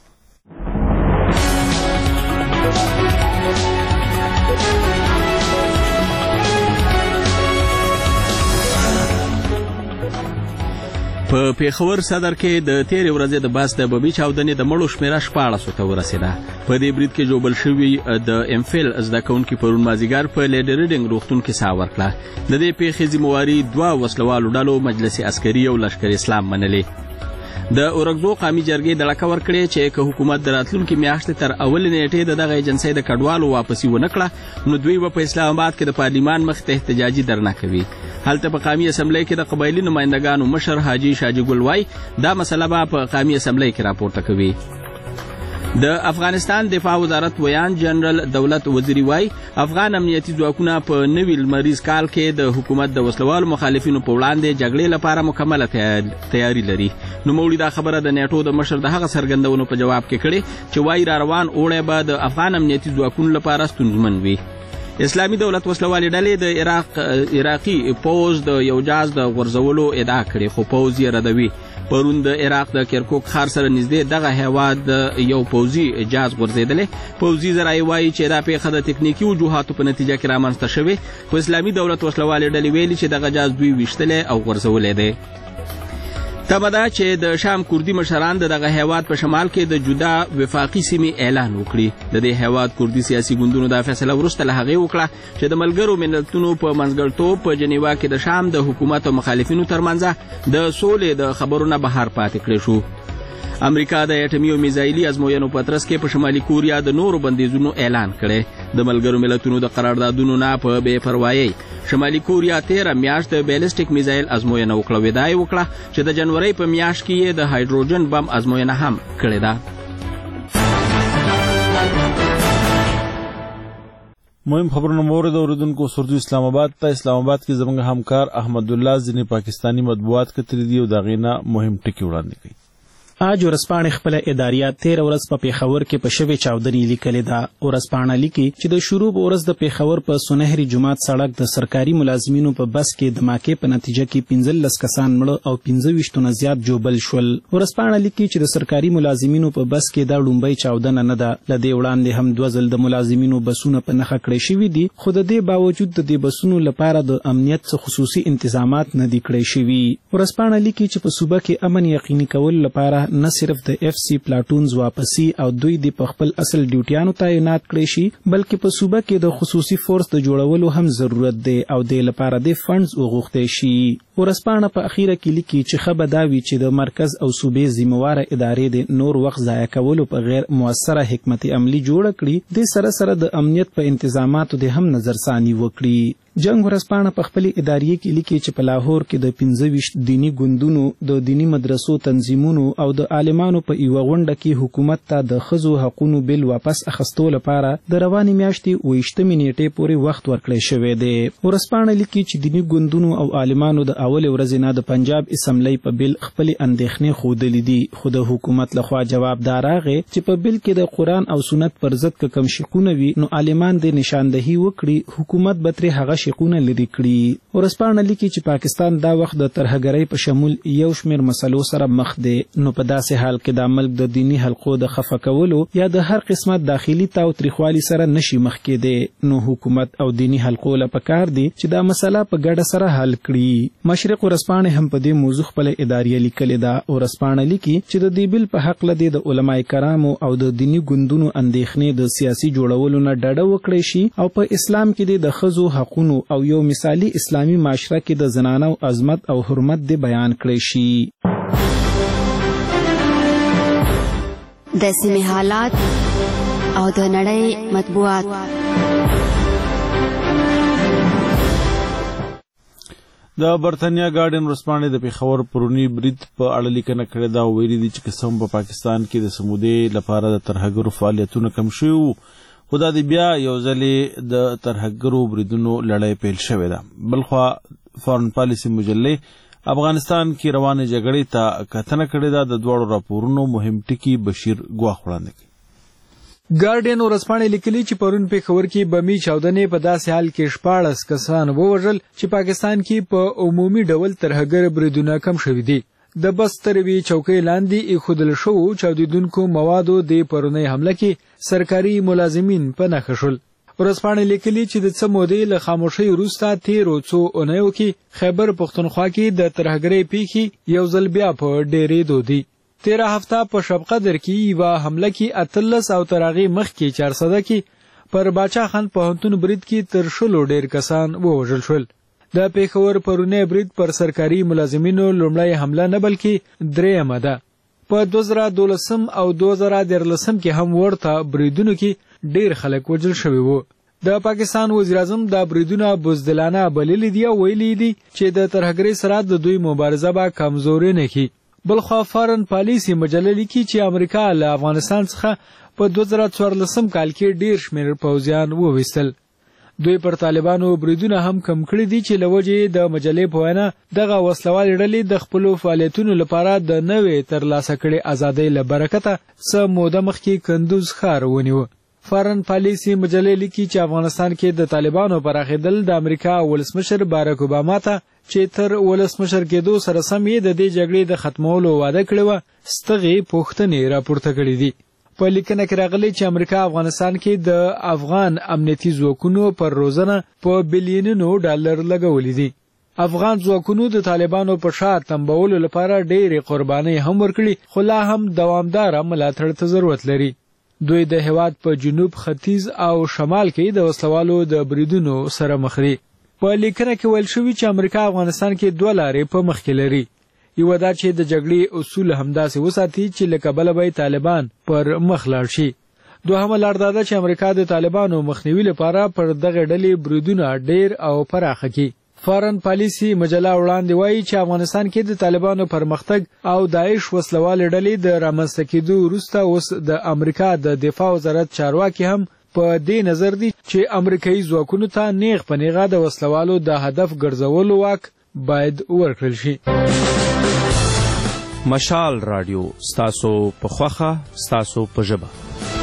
Speaker 10: په پیښور صدر کې د تیرې ورځې د باس د ببي چاودنې د مړو شمیره شپاړسو ته ورسېده. په دې برید کې ژوبل شوي د امفیل زده کوونکي پرون مازدیګر په لیډي ریډینګ روغتون کې ساه ورکړه. د دې پیښې ذمهواري دوه وسلوالو ډلو مجلس عسکري او لښکر اسلام منلې. د اورګزو قومي جرګې دړکه ورکړې چې که حکومت د راتلونکي میاشتې تر اولې نیټې د دغه ایجنسۍ د کډوالو واپسي ونه کړه نو دوی به په اسلام آباد کې د پارلیمان مخ ته احتجاجي درنه کوي. هلته په قومي اسمبلی کې د قبایلي نمایندګانو مشر حاجي شاجي ګل وای دا مسله به په قومي اسمبلی کې راپورته کوي. د افغانستان دفاع وزارت ویان جنرال دولت وزیری وای افغان امنیتي ځواکونه په نوي لمریز کال کې د حکومت د وسلوالو مخالفینو په وړاندې جګړې لپاره مکمله تیاری لري. نوموړي دا خبره د نیټو د مشر د هغه څرګندونو په جواب کې کړې چې وای را روان اوړی به د افغان امنیتي ځواکونو لپاره ستونزمن وي. اسلامي دولت وسلوالې ډلې د عراق عراقي پوز د یو جاز د غورځولو ادعا کړې خو پوز یې ردوي. پرون د عراق د کرکوک ښار سره نږدې دغه هیواد یو پوځي جاز غورځېدلی. پوځي ذرایع وایي چې دا پیښه د تکنیکي وجوهاتو په نتیجه کې رامنځته شوې خو اسلامي دولت وسلوالې ډلې ویلي چې دغه جاز دوی ویشتلی او غورځولی دی. تمه ده چې د شام کوردي مشران د دغه هیواد په شمال کې د جدا وفاقي سیمې اعلان وکړي. د دې هیواد کوردي سیاسي ګوندونو دا فیصله وروسته له هغې وکړه چې د ملګرو ملتونو په منځګړیتوب په جنیوا کې د شام د حکومت او مخالفینو ترمنځ د سولې د خبرو نه بهر پاتې کړی شو. امریکا د اټومي او میزایلي ازموینو په ترڅ کې په شمالي کوریا د نورو بندیزونو اعلان کړی. د ملګرو ملتونو د قراردادونو نه په بې پروایۍ شمالي کوریا تیره میاشت د بیلسټیک میزایل ازموینه وکړه. ودا یې وکړه چې د جنورۍ په میاشت کې یې د هایدروجن بم ازموینه هم کړې ده.
Speaker 1: مهم خبرونه مورد اوریدونکو سردو اسلام آباد ته اسلام آباد کې زموږ همکار احمد الله ځینې پاکستانی مطبوعات کتري دي او د هغې نه مهم ټکي وړاندې کوي.
Speaker 12: آج ورځپاڼې خپله اداریه تېره ورځ په پیښور کې په شوې چاودنې لیکلې ده. ورځپاڼه لیکي چې د شروع په ورځ د پیښور په سنهري جومات سړک د سرکاري ملازمینو په بس کې د ماکې په نتیجه کې پنځلس کسان مړه او پنځه ویشت نه زیات جوبل شول. ورځپاڼه لیکي چې د سرکاري ملازمینو په بس کې دا لومړۍ چاودنه نه ده. له دې وړاندې هم دوه ځل د ملازمینو بسونه په نښه کړی شوي دي خو د دې باوجود د دې بسونو لپاره د امنیت څخه خصوصي انتظامات نه دي کړی شوي. ورځپاڼه لیکي چې په صوبه کې امن یقیني کولو لپاره نه صرف د اف سی پلاټونز واپسی او دوی د خپل اصل ډیوټیانو تعینات کړی شي بلکې په صوبه کې د خصوصي فورس د جوړولو هم ضرورت دی او د لپاره د فندز وغوښتي شي. ورځپاڼه په اخیره کې لیکي چې خبر دا وی چې د مرکز او صوبې ذمہواره ادارې د نور وخت ضایع کولو په غیر موثره حکمت عملی جوړ کړي د سره سره د امنیت په انتظاماتو د هم نظرثانی وکړي. جنگ ورځپاڼه په خپل ادارې کې لیکي چې په لاهور کې د پنځه ویشت دینی ګوندونو د دینی مدرسو تنظیمونو او د عالمانو په یوه غونډه کې حکومت ته د ښځو حقوقو بل واپس اخیستو لپاره د روانې میاشتې اوویشتمې نیټې پورې وخت ورکړی شوی دی. ورځپاڼه لیکي چې دینی ګوندونو او عالمانو د اولې ورځې نه د پنجاب اسمبلی په بل خپل اندېښنې ښودلې دي خو د حکومت لخوا جواب دا راغی چې په بل کې د قرآن او سنت پر ضد که کم شقونه وي نو عالمان د نشاندهي وکړي حکومت به ترې هغه شقونه لرې کړي. ورځپاڼه لیکي چې پاکستان دا وخت د ترهګرۍ په شمول یو شمېر مسلو سره مخ دی نو په داسې حال کې دا ملک د دینی حلقو د خفه کولو یا د هر قسمه داخلي تاوتریخوالي سره نشي مخ کېدی نو حکومت او دینی حلقو له پکار دي چې دا مسله په ګډه سره حل کړي. مشرق ورځپاڼه هم په دې موضوع خپل اداریه لیکلې ده. ورځپاڼه لیکي چې د دې بل په حق لدی د علماء کرامو او د دینی ګوندونو اندېښنې د سیاسي جوړولو نه ډډه وکړي شي او په اسلام کې د ښځو حقوقو او یو مثالی اسلامی معاشره کې د زنانو عظمت او حرمت دی بیان کړی شي.
Speaker 15: د سیمې حالات او د نړۍ مطبوعات.
Speaker 1: د برتانیا ګارډین ورځپاڼې د پېښور پرونی برید په اړه لیکنه کړې ده او ویلي دي چې قسم په پاکستان کې د سمودې لپاره د ترهګرو فعالیتونه کم شوي وو، خو دا د بیا یو ځلې د ترهګرو بریدونو لړۍ پیل شوې ده. بلخوا فارن پالیسي مجلې افغانستان کې روانې جګړې ته کتنه کړې ده. د دواړو راپورونو مهم ټکي بشیر ګواښ وړاندې کړي.
Speaker 6: ګارډین ورځپاڼې لیکلي چې پرون پېښور کې بمي چاودنې په داسې حال کې شپاړس کسان ووژل چې پاکستان کې په عمومي ډول ترهګر بریدونه کم شوي دي. د بس تروي چوکۍ لاندې ایښودل شوو چاودېدونکو موادو د پرونۍ حمله کې سرکاري ملازمین په نښه شول. ورځپاڼې لیکلي چې د څه مودې له خاموشۍ وروسته تېرو څو اونیو کې خیبر پښتونخوا کې د ترهګرۍ پیښې یو ځل بیا په ډېرېدو دي. تیره هفته په شب قدر کې یوه حمله کې اتلس او تر هغې مخکې چارسده کې پر باچا خان پوهنتون برید کې تر شلو ډېر کسان ووژل شول. د پېښور پرونی برید پر سرکاري ملازمینو لومړی حمله نه بلکې درېیمه ده. په دوه زره دولسم او دوه زره دیارلسم کې هم ورته بریدونو کې ډېر خلک وژل شوي وو. د پاکستان وزیراعظم دا بریدونه بزدلانه بللي دي او ویلي دي چې د ترهګرۍ سره د دوی مبارزه به کمزورې نه کړي. بلخوا فارن پالیسي مجله لیکي چې امریکا له افغانستان څخه په دوه زره څوارلسم کال کې ډېر شمېر پوځیان وویستل. دوی پر طالبانو بریدونه هم کم کړي دي چې له وجې د مجلې په وینا دغه وسلوالې ډلې د خپلو فعالیتونو لپاره د نوې ترلاسه کړې ازادۍ له برکته څه موده مخکې کندوز ښار ونیو. فارن پالیسي مجلې لیکي چې افغانستان کې د طالبانو پراخېدل د امریکا ولسمشر باراک اوباما ته چې تر ولسمشر کېدو سره سم یې د دې جګړې د ختمولو وعده کړې وه ستغې پوښتنې راپورته کړي دي. په لیکنه کې راغلي چې امریکا افغانستان کې د افغان امنیتي ځواکونو پر روزنه په بلیونونو ډالر لګولي دي. افغان ځواکونو د طالبانو په شا تنبولو لپاره ډېرې قربانۍ هم ورکړي، خو لا هم دوامداره ملاتړ ته ضرورت لري. دوی د هېواد په جنوب، ختیځ او شمال کې د وسلوالو د بریدونو سره مخ دي. په لیکنه کې ویل شوي چې امریکا افغانستان کې دوه لارې په مخ کې لري. یوه دا چې د جګړې اصول همداسې وساتي چې له کبله به طالبان پر مخ لاړ شي. دوهمه لار دا ده چې امریکا د طالبانو مخنیوي لپاره پر دغه ډلې بریدونه ډېر او پراخه کړي. فارن پالیسي مجله وړاندې وایي چې افغانستان کې د طالبانو پرمختګ او داعش وسلوالې ډلې د رامنځته کېدو وروسته اوس د امریکا د دفاع وزارت چارواکي هم په دې نظر دي چې امریکایي ځواکونو ته نیغ په نیغه د وسلوالو د هدف ګرځولو واک باید ورکړل شي.
Speaker 9: مشال رادیو ستاسو په خوښه ستاسو په ژبه.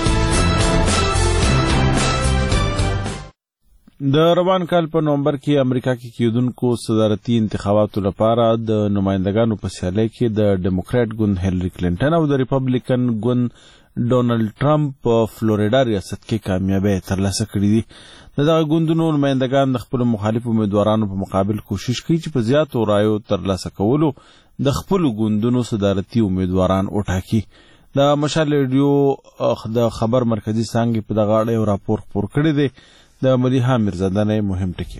Speaker 1: د روان کال په نومبر کې امریکا کې کېدونکو صدارتي انتخاباتو لپاره د نمایندګانو په سیالۍ کې د ډیموکراټ ګوند هیلري کلینټن او د ریپبلیکن ګوند ډونالډ ټرمپ په فلوریډا ریاست کې کامیابی ترلاسه کړې دي. د دغه ګوندونو نمایندګان د خپلو مخالفو امیدوارانو په مقابل کوشش کوي چې په زیاتو رایو ترلاسه کولو د خپلو ګوندونو صدارتي امیدواران وټاکي. د مشال رادیو د خبر مرکزي څانګې په دغه اړه یو راپور خپور کړی دی. د ملیحه میرزادانه مهم ټکي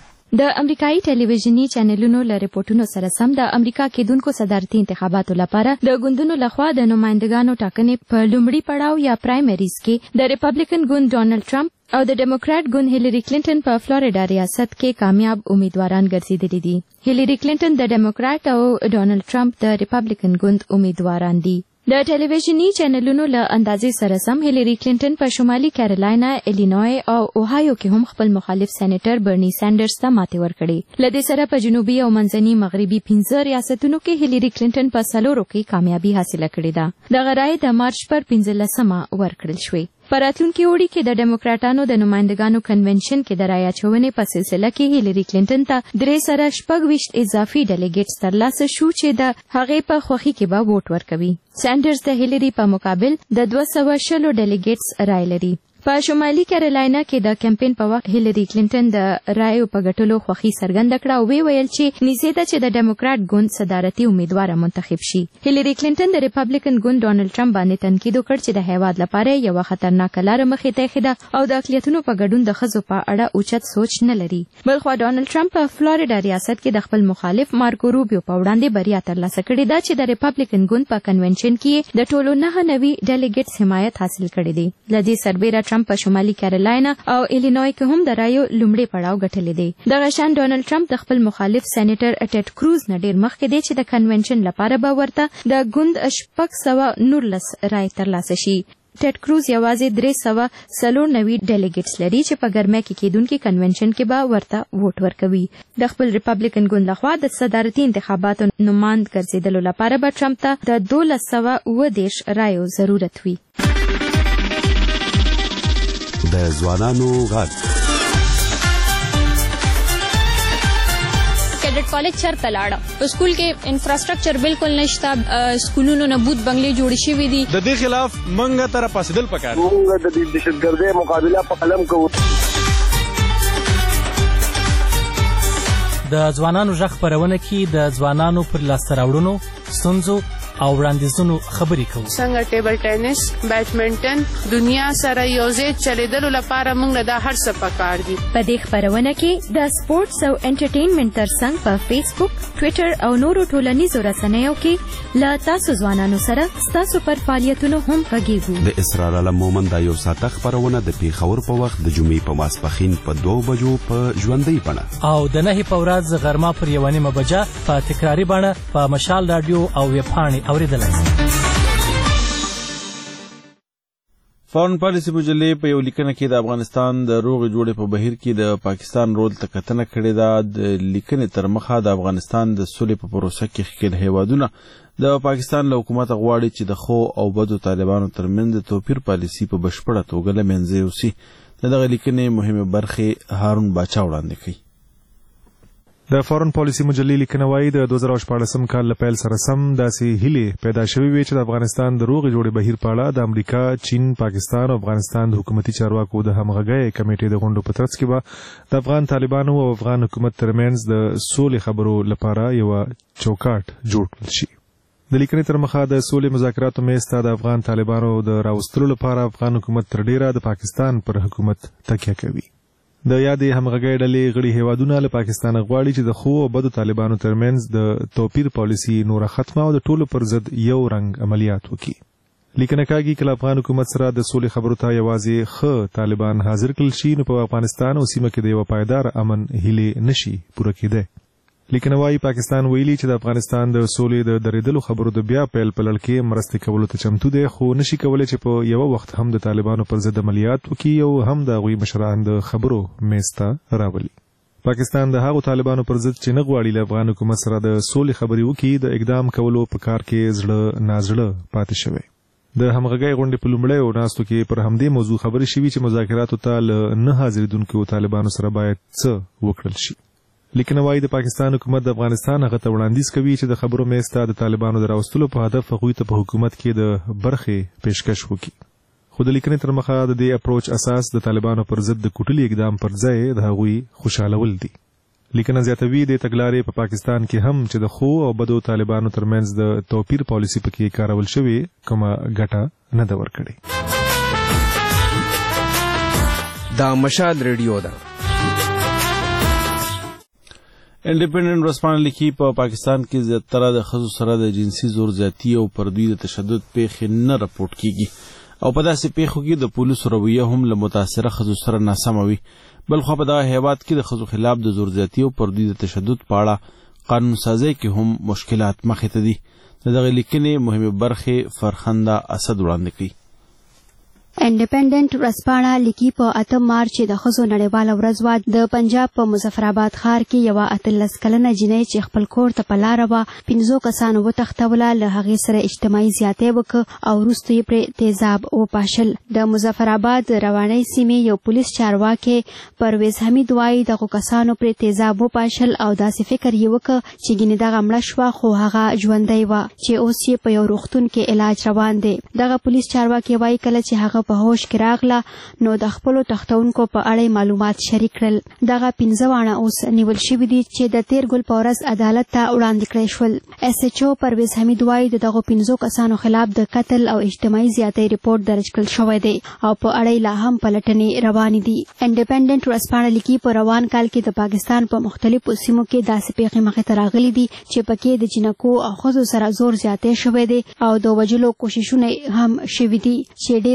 Speaker 3: د امریکایي ټلویزیونی چینلونو له ریپورتونو سره سم د امریکا کېدونکو صدارتي انتخاباتو لپاره د ګوندونو لخوا د نمایندګانو ټاکنې په لومړي پړاو یا پرایمریز کې د ریپبلیکن ګوند ډونالډ ټرمپ او د ډیموکراټ ګوند هیلري کلینټن په فلوریډا ریاست کې کامیاب امیدواران ګرځېدلي دي. هیلري کلینټن د ډیموکراټ او ډونالډ ټرمپ د ریپبلیکن ګوند امیدواران دي. د ټلویزیونی چینلونو له اندازې سره سم هیلري کلینټن په شمالي کیرولاینا، الینوای او اوهایو کې هم خپل مخالف سېنیټر برني سانډرز ته ماتې ورکړې. له دې سره په جنوبي او منځني مغربي پنځه ریاستونو کې هیلري کلینټن په څلورو کې کامیابي حاصله کړې ده. دغه رایې د مارچ پر پنځلسمه ورکړل شوې. په راتلونکي اوړي کې د ډیموکراټانو د نمایندګانو کنونشن کې د رایه اچونې په سلسله کې هیلري کلینټن ته درې سره شپږ ویشت اضافي ډیلیګیټس ترلاسه شو چې د هغې په خوښۍ کې به ووټ ورکوي. سانډرز د هیلري په مقابل د دوه سوه شلو ډیلیګیټس رایه لري. په شمالي کیرولاینا کې د کمپین په وخت هیلري کلینټن د رایو په ګټلو خوښي څرګنده کړه او وی ویل چې نږدې ده چې د ډیموکراټ ګوند صدارتي امیدواره منتخب شي. هیلري کلینټن د ریپبلیکن ګوند ډونالډ ټرمپ باندې تنقید وکړ چې د هیواد لپاره یوه خطرناکه لاره مخې ته ایښې ده او د اقلیتونو په ګډون د ښځو په اړه اوچت سوچ نه لري. بلخوا ډونالډ ټرمپ په فلوریډا ریاست کې د خپل مخالف مارکو روبیو په وړاندې بریا ترلاسه کړې ده چې د ریپبلیکن ګوند په کنونشن کې د ټولو نهه نوي ډیلیګیټس حمایت حاصل کړی دی. له دې سربیره ټرمپ په شمالي کیرولاینا او ایلینوی کې هم د رایو لومړی پړاو ګټلې دی. دغه شان ډونالد ټرمپ د خپل مخالف سېنیټر ټېډ کروز نه ډیر مخکې دی چې د کنونشن لپاره به ورته د ګوند شپږ سوه نولس رای ترلاسه شي. ټېډ کروز یوازې درې سوه څلور نوي ډیلیګیټس لري چې په ګرمۍ کې کېدونکي کنونشن کې به ورته ووټ ورکوي. د خپل ریپبلیکن ګوند لخوا د صدارتي انتخاباتو نماند ګرځېدلو لپاره به ټرمپ ته د دولس سوه اووه دېرش رایو ضرورت وي.
Speaker 11: د ځوانانو غږ
Speaker 13: کیډټ کالج چرته لاړه په سکول کې انفراستراکچر بالکل نشته، سکولونو نه بوت بنگلې جوړ شوي دي. د دې خلاف منګه تر پاسدل پکار موږ د دهشتګردۍ مقابله په قلم کوو.
Speaker 14: د ځوانانو غږ خپرونه کې د ځوانانو پر لاسته راوړنو، ستونزو او وړاندیزونو خبرې کوو.
Speaker 17: څنګه ټیبل ټینس، بیډمنټن دنیا سره یوځای چلیدلو لپاره موږ دا هر څه پکار دي.
Speaker 3: په دې خپرونه کې د سپورتس او انټرټینمنټ ترڅنګ په فیسبوک، ټویټر او نورو ټولنیزو رسنیو کې له تاسو ځوانانو سره ستاسو پر فعالیتونو هم غږیږو.
Speaker 11: د اسرار علم مومند دا یو ساعته خپرونه د پیښور په وخت د جمعې په ماسپښین په دوو بجو په ژوندۍ بڼه
Speaker 14: او د نهې په ورځ غرمه پر یوه نیمه بجه په تکراري بڼه په مشال راډیو او ویبپاڼې اورېدلی شئ.
Speaker 1: فارن پالیسي مجلې په یو لیکنه کې د افغانستان د روغې جوړې په بهیر کې د پاکستان رول ته کتنه کړې ده. د لیکنې تر مخه د افغانستان د سولې په پروسه کې ښکېل هیوادونه د پاکستان له حکومته غواړي چې د ښو او بدو طالبانو ترمنځ د توپیر پالیسي په بشپړه توګه له منځه یوسي. د دغه لیکنې مهمې برخې هارون باچا وړاندې کوي.
Speaker 21: د فارن پالیسي مجلې لیکنه وایي د دوه زره شپاړسم کال له پیل سره سم داسې هیلې پیدا شوې وې چې د افغانستان د روغې جوړې بهیر په اړه د امریکا، چین، پاکستان او افغانستان د حکومتي چارواکو د همغږۍ کمیټې د غونډو په ترڅ کې به د افغان طالبانو او افغان حکومت ترمنځ د سولې خبرو لپاره یوه چوکاټ جوړ کړل شي. د لیکنې تر مخه د سولې مذاکراتو میز ته د افغان طالبانو د راوستلو لپاره افغان حکومت تر ډیره د پاکستان پر حکومت تکیه کوي. د یادې همغږۍ ډلې غړي هیوادونه له پاکستان غواړي چې د ښو او بدو طالبانو ترمنځ د توپیر پالیسي نوره ختمه او د ټولو پر ضد یو رنګ عملیات وکړي. لیکنه کاږي که له افغان حکومت سره د سولې خبرو ته یوازې ښه طالبان حاضر کړل شي نو په افغانستان او سیمه کې د یوه پایدار امن هیلې نشي پوره کېدی. لیکنه وایي پاکستان ویلي چې د افغانستان د سولې د درېدلو خبرو د بیا پیل په لړ کې مرستې کولو ته چمتو دی، خو نشي کولی چې په یوه وخت هم د طالبانو پر ضد عملیات وکړي او هم د هغوی مشران د خبرو میز ته راولي. پاکستان د هغو طالبانو پر ضد چې نه غواړي له افغان حکومت سره د سولې خبرې وکړي د اقدام کولو په کار کې زړه نازړه پاتې شوی. د همغږۍ غونډې په لومړیو ناستو کې پر همدې موضوع خبرې شوي چې مذاکراتو ته له نه حاضرېدونکو طالبانو سره باید څه وکړل شي. لیکنه وایي د پاکستان حکومت د افغانستان هغه ته وړاندیز کوي چې د خبرو میز ته د طالبانو د راوستلو په هدف هغوی ته په حکومت کې د برخې پیشکش وکړي. خو د لیکنې تر مخه د دې اپروچ اساس د طالبانو پر ضد د کوټلي اقدام پر ځای د هغوی خوشحالول دي. لیکنه زیاتوي د تګلارې په پاکستان کې هم چې د ښو او بدو طالبانو ترمنځ د توپیر پالیسي پکې کارول شوې کومه ګټه نه ده ورکړې.
Speaker 22: دا مشال ریډیو ده.
Speaker 1: انډیپندنت ورځپاڼه لیکي په پاکستان کې زیاتره د ښځو سره د جنسي زور زیاتي او پر دوی د تشدد پیښې نه راپورټ کیږي او په داسې پیښو کې د پولیسو رویه هم له متاثره ښځو سره ناسمه وي. بلخوا په دغه هیواد کې د ښځو خلاف د زور زیاتي او پر دوی د تشدد په اړه قانون سازۍ کې هم مشکلات مخې ته دي. د دغه لیکنې مهمې برخې فرخنده اسد وړاندې کوي.
Speaker 20: انډیپندنت ورځپاڼه لیکي په اتم مارچ چې د ښځو نړیواله ورځ وه د پنجاب په مظفرآباد ښار کې یوه اتلس کلنه جینۍ چې خپل کور ته په لاره وه پنځو کسانو وتښتوله، له هغې سره اجتماعي زیاتی وکړه او وروسته یې پرې تیزاب وپاشل. د مظفرآباد روانۍ سیمې یو پولیس چارواکی پرویز حمید وایي دغو کسانو پرې تیزاب وپاشل او داسې فکر یې وکړ چې ګینې دغه مړه شوه خو هغه ژوندی وه چې اوس یې په یو روغتون کې علاج روان دی. دغه پولیس چارواکی وایي کله چې هغه په هوش کې راغله نو د خپلو تښتونکو په اړه معلومات شریک کړل. دغه پنځه واړه اوس نیول شوي دي چې د تیر ګل په ورځ عدالت ته وړاندې کړای شول. ایس ایچ او پرویز حمید وایي د دغو پنځو کسانو خلاف د قتل او اجتماعي زیاتی ریپورټ درج کړل شوی دی او په اړه لا هم پلټنې روانې دي. انډیپندنت ورځپاڼه لیکي په روان کال کې د پاکستان په مختلفو سیمو کې داسې پیښې مخې ته راغلي دي چې پکې د جنکو او ښځو سره زور زیاتی شوی دی او د وژلو کوششونه هم شوي دي چې ډېرې پکې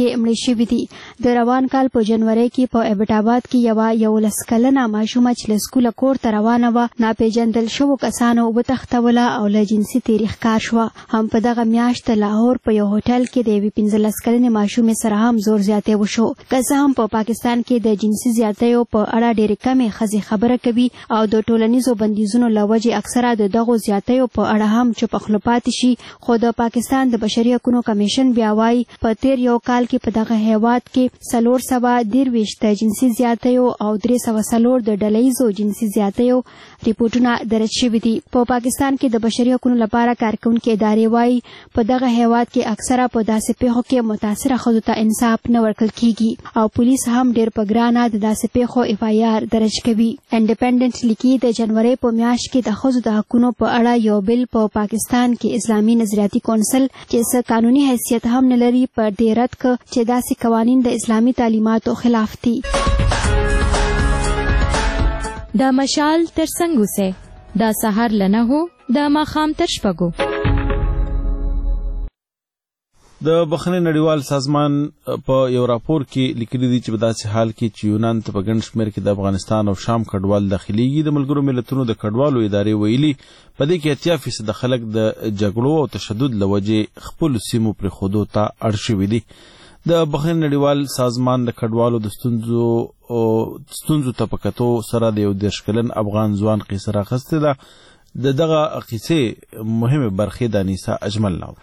Speaker 20: کې مړ شوي دي. د روان کال په جنوري کې په ایبټ آباد کې یوه یولس کلنه ماشومه چې له سکوله کور ته روانه وه ناپېژندل شوو کسانو وتښتوله او له جنسي تېري ښکار شوه. هم په دغه میاشت د لاهور په یو هوټل کې د یوې پنځلس کلنې ماشومې سره هم زور زیاتی وشو. که څه هم په پاکستان کې د جنسي زیاتیو په اړه ډېرې کمې ښځې خبره کوي او د ټولنیزو بندیزونو له وجې اکثره د دغو زیاتیو په اړه هم چوپ خوله پاتې شي، خو د پاکستان د بشري حقونو کمیشن بیا وایي په تیر یو کال کې په دغه هیواد کې څلور سوه دېرویشت د جنسي زیاتیو او درې سوه څلور د ډله ییزو جنسي زیاتیو ریپورټونه درج شوي دي. په پاکستان کې د بشري حقونو لپاره کارکوونکې ادارې وایي په دغه هیواد کې اکثره په داسې پیښو کې متاثره ښځو ته انصاف نه ورکول کیږي او پولیس هم ډېر په ګرانه د داسې پیښو اف آی آر درج کوي. انډیپینډنټ لیکي د جنوري په میاشت کې د ښځو د حقونو په اړه یو بل په پاکستان کې اسلامي نظریاتي کونسل چې څه قانوني حیثیت هم نه لري په دې رد کړ چې داسې قوانین د اسلامي تعلیماتو خلاف دي.
Speaker 3: د مشال تر څنګ اوسئ، د سهار له نهو د ماښام تر شپږو.
Speaker 1: د بخښنې نړیوال سازمان په یو راپور کې لیکلي دي چې په داسې حال کې چې یونان ته په ګڼ شمېر کې د افغانستان او شام کډوال داخليږي، د ملګرو ملتونو د کډوالو ادارې ویلي په دې کې اتیا فیصده خلک د جګړو او تشدد له وجې خپلو سیمو پرېښودو ته اړ شوي دي. د بخښنې نړیوال سازمان د کډوالو د ستونزو ستونزو ته په کتو سره د یو دېرش کلن افغان ځوان قصه راخیستې ده. د دغه قصې مهمې برخې د انیسا اجمل ناو.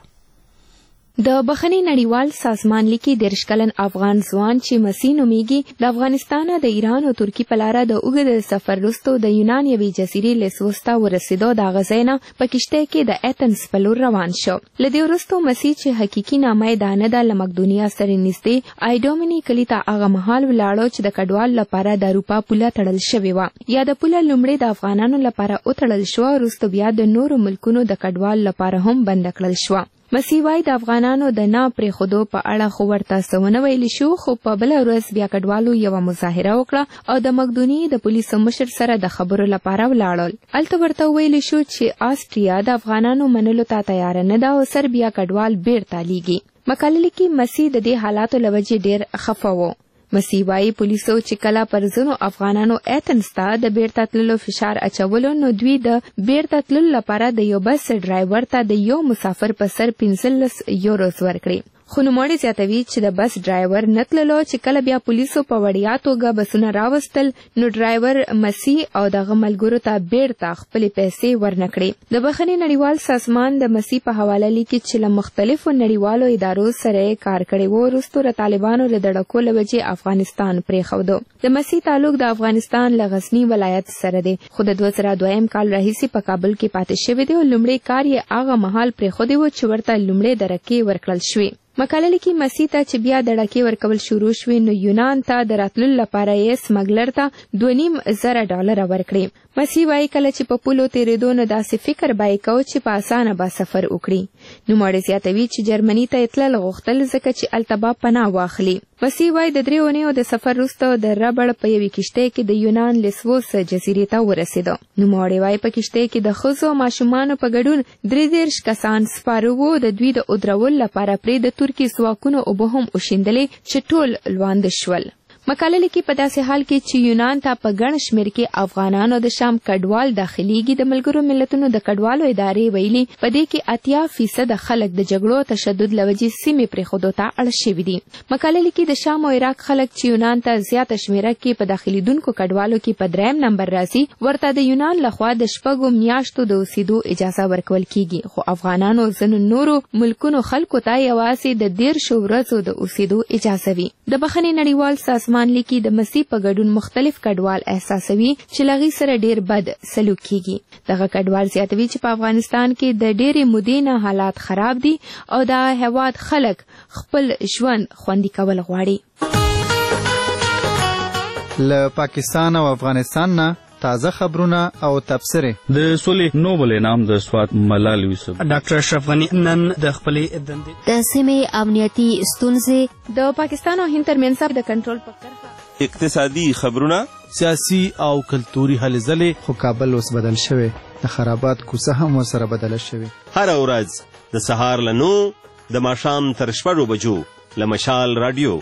Speaker 3: د بخښنې نړیوال سازمان لیکي دېرش کلن افغان ځوان چې مسیح نومیږي د افغانستان د ایران او ترکي په لاره د اوږد سفر وروسته د یونان یوې جزیرې لیسوس ته ورسېدو د هغه ځای نه په کشتۍ کې د ایتنز په لور روان شو. له دې وروسته مسیح چې حقیقي نامه یې دا نه ده له مقدونیا سره نږدې آیډومیني کلي ته هغه مهال ولاړو چې د کډوال لپاره د اروپا پوله تړل شوې وه یا د پوله لومړی د افغانانو لپاره وتړل شوه، وروسته بیا د نورو ملکونو د کډوال لپاره هم بنده کړل شوه. مسیح وایي د افغانانو د نه پرېښودو په اړه خو ورته څه ونه ویلي شو، خو په بله ورځ بیا کډوالو یوه مظاهره وکړه او د مقدوني د پولیسو مشر سره د خبرو لپاره ولاړل. هلته ورته ویلي شو چې آسټریا د افغانانو منلو ته تیاره نه ده او سربیا کډوال بیرته لیږي. مقاله لیکي مسیح د دې حالاتو له وجې ډېر خفه و. مسیح وایي پولیسو چې کله پر ځینو افغانانو ایتنز ته د بیرته تللو فشار اچولو نو دوی د بیرته تللو لپاره د یو بس ډرایور ته د یو مسافر په سر پنځلس یوروز ورکړي. خو نوموړی زیاتوي چې د بس ډرایور نه تللو چې کله بیا پولیسو په وړیا توګه بسونه راوستل نو ډرایور مسیح او دغه ملګرو ته بیرته خپلې پیسې ورنکړي. د بخښنې نړیوال سازمان د مسیح په حواله لیکي چې له مختلفو نړیوالو ادارو سره یې کار کړی و، وروسته د طالبانو له دړکو له وجې افغانستان پرېښودو. د مسیح تعلق د افغانستان له غزني ولایت سره دی، خو د دوه زره دویم کال راهیسې په کابل کې پاتې شوی دی او لومړی کار یې هغه مهال پرېښودی و چې ورته لومړی درکې ورکړل شوې. مقاله لیکي مسیح ته چې بیا دړکې ورکول شروع شوې نو یونان ته د راتللو لپاره یې سمګلر ته دوه نیم زره ډالره ورکړي. مسیح وایي کله چې په پولو تېرېدو نو داسې فکر به یې کوه چې په اسانه به سفر وکړي. نوموړی زیاتوي چې جرمني ته یې تلل غوښتل ځکه چې هلته به پناه واخلي. مسیح وایي د درې اونیو د سفر وروسته د ربړ په یوې کشتۍ کې د یونان لیسوس جزیرې ته ورسېده. نوموړی وایي په کشتۍ کې د ښځو او ماشومانو په ګډون درې دېرش کسان سپاره وو. د دوی د ودرولو لپاره پرې د ترکي ځواکونو اوبه هم وشیندلې چې ټول لوانده شول. مقاله لیکي په داسې حال کې چې یونان ته په ګڼ شمېر کې افغانان او د شام کډوال داخليږي، د ملګرو ملتونو د کډوالو ادارې ویلي په دې کې اتیا فیصد خلک د جګړو او تشدد له وجې سیمې پرېښودو ته اړ شوي دي. مقاله لیکي د شام او عراق خلک چې یونان ته زیاته شمېره کې په داخلېدونکو کډوالو کې په دریم نمبر راځي، ورته د یونان لخوا د شپږو میاشتو د اوسېدو اجازه ورکول کیږي، خو افغانانو ځینو نورو ملکونو خلکو ته یوازې د دېرشو ورځو د اوسېدو اجازه وي. د بخښنې نړیوال سازمان لیکي د مسیح په ګډون مختلف کډوال احساسوي چې له هغې سره ډېر بد سلوک کیږي. دغه کډوال زیاتوي چې په افغانستان کې د ډېرې مودې نه حالات خراب دي او د هېواد خلک خپل ژوند خوندي کول غواړي.
Speaker 5: له پاکستان او افغانستان نه تازه خبرونه او تبصرې.
Speaker 16: د سولې نوبل انعام د سوات ملال یوسف.
Speaker 18: ډاکټر اشرف غني نن د خپلې دندې
Speaker 20: د سیمې امنیتي ستونزې،
Speaker 3: د پاکستان او هند ترمنځ د کنټرول په کرښه،
Speaker 2: اقتصادي خبرونه،
Speaker 1: سیاسي او کلتوري هلې ځلې.
Speaker 5: خو کابل اوس بدل شوی، د خرابات کوڅه هم ورسره بدله شوې.
Speaker 2: هره ورځ د سهار له نو د ماښام تر شپږو بجو لمشال رادیو.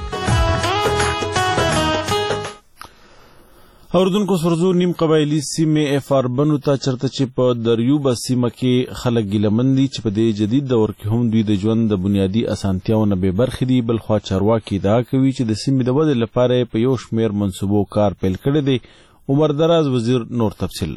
Speaker 1: اوردونکو سرزو نیم قبایلی سیمې اف اربنو ته چرته چې په دریوبه سیمه کې خلک ګیلمن دي چې په دې جدید دور کې هم دوی د ژوند د بنیادي اسانتیاو نه بې برخې دي. بلخوا چارواکي ادعا کوي چې د سیمې د ودې لپاره په یو شمېر منصوبو کار پیل کړی دی. عمر دراز وزیر نور تفصیل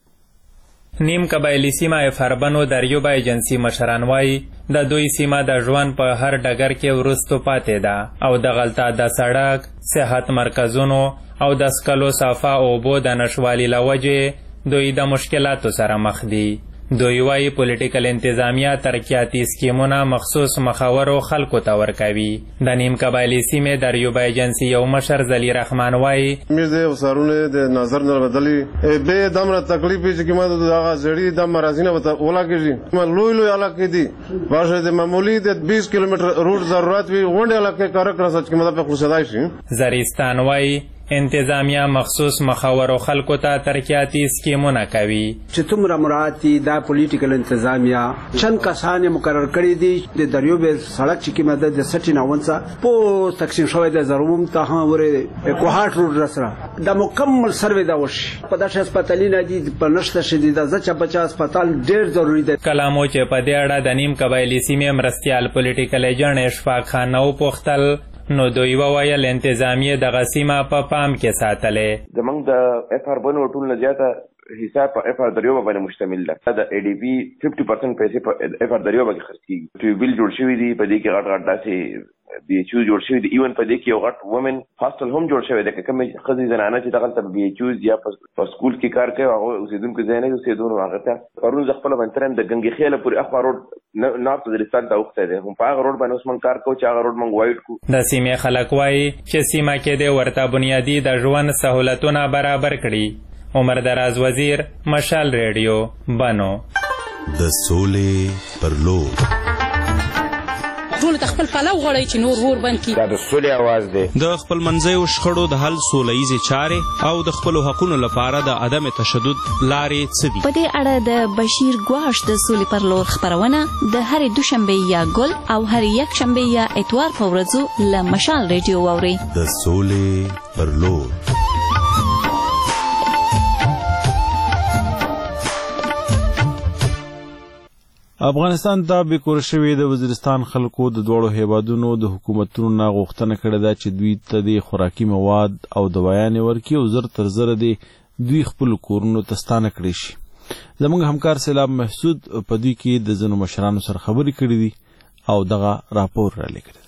Speaker 1: راکړي.
Speaker 4: نیم قبایلی سیمه اف اربنو دریوبه ایجنسی مشران وایي د دوی سیمه د ژوند په هر ډګر کې وروستو پاتې ده او دغلته د سړک، صحت مرکزونو او د سکلو صافه اوبو د نشوالي له وجې دوی د مشکلاتو سره مخ دي. دوی وایي پولیټیکل انتظامیه ترقیاتي سکیمونه مخصوص مخاورو خلکو ته ورکوي. د نیم قبایلي سیمې دریوبه ایجنسي یو مشر ذلی رحمان وایي
Speaker 7: موږ د وسارونه د نظر نه بدلی به دمره تکلیف چې کومه د هغه زړی د مرزینه وته ولاګي ما لوی لوی علاقې دي واشه د معمولی د بیس کیلومتر روټ ضرورت وي غونډه علاقې کار کړه چې کومه په خصوصي شي.
Speaker 4: زریستان وایي انتظامیه مخصوص مخاورو خلکو ته ترقیاتي سکیمونه کوي.
Speaker 23: چې څومره مراتي دا پولیټیکل انتظامیه چند کسان مقرر کړي دي د دریوبه سړک چې کومه د سټی ناونڅه په تقسیم شوی د زروم ته ورې کوهاټ روډ رسره د مکمل سروې دا وشي په داسې هسپتالونه دي په نشته شدید د ځچا بچا هسپتال ډېر ضروری دی.
Speaker 4: کلامو چې په دې اړه د نیم قبایلي سیمې مرستیال پولیټیکل ایجنټ اشفاق خان نو پوښتل نو دوی وویل انتظامیه دغه سیمه په پام کې ساتلې.
Speaker 24: زمونږ د اف اربن ټول نه زیاته حساب په اف ار دریوبه باندې مشتمل ده. د ای ډي بي پنځه پرسنټ پیسې په اف ار دریوبه کې خرڅ کیږي. ټیوبل جوړ شوی دی په دې کې غټ غټ داسې بي ایچ یو جوړ شوی دی. ایون په دې کې یو غټ وومن هاسټل هم جوړ شوی دی. کوم ښځې زنانه چې دغلته بي ایچ یو یا په سکول کې کار کوي هغه اوسېدونکو ځای نه اوسېدونکو هغه ته پرون زه خپله بنترم د ګنګي خیله پورې اخوا روډ نارت وزیرستان ته اوښتی دی. هم په هغه روډ باندې اوس موږ کار کوو چې هغه روډ موږ وایډ کړو.
Speaker 4: د سیمې خلک وایي چې سیمه کې د ورته بنیادي د ژوند سهولتونه برابر کړي. عمر دراز وزیر مشال ریډیو بنو.
Speaker 11: د سولې پر لور
Speaker 8: ټول خپل پلو غړی چې نور ور بند کی.
Speaker 2: دا د سولې आवाज دی.
Speaker 9: د خپل منځیو شخړو د حل سولهییزې چارې او د خپلو حقونو لپاره د عدم تشدد لارې څه دي؟
Speaker 15: په دې اړه د بشیر ګواش د سولې پر لور خپرونه د هرې دوشنبې یا ګل او هرې یکشنبې یا اتوار په ورځو له مشال ریډیو واورئ.
Speaker 11: د سولې پر لور.
Speaker 1: افغانستان ته بیکور شوي د وزیرستان خلکو د دواړو هیوادونو د حکومتونو نه غوښتنه کړې ده چې دوی ته د خوراکي مواد او دوايانې ورکړي او زر تر زره د دوی خپلو کورونو ته ستانه کړی شي. زموږ همکار سیلاب محسود په دوی کې د ځینو مشرانو سره خبرې کړې دي او دغه راپور را لیکلی دی.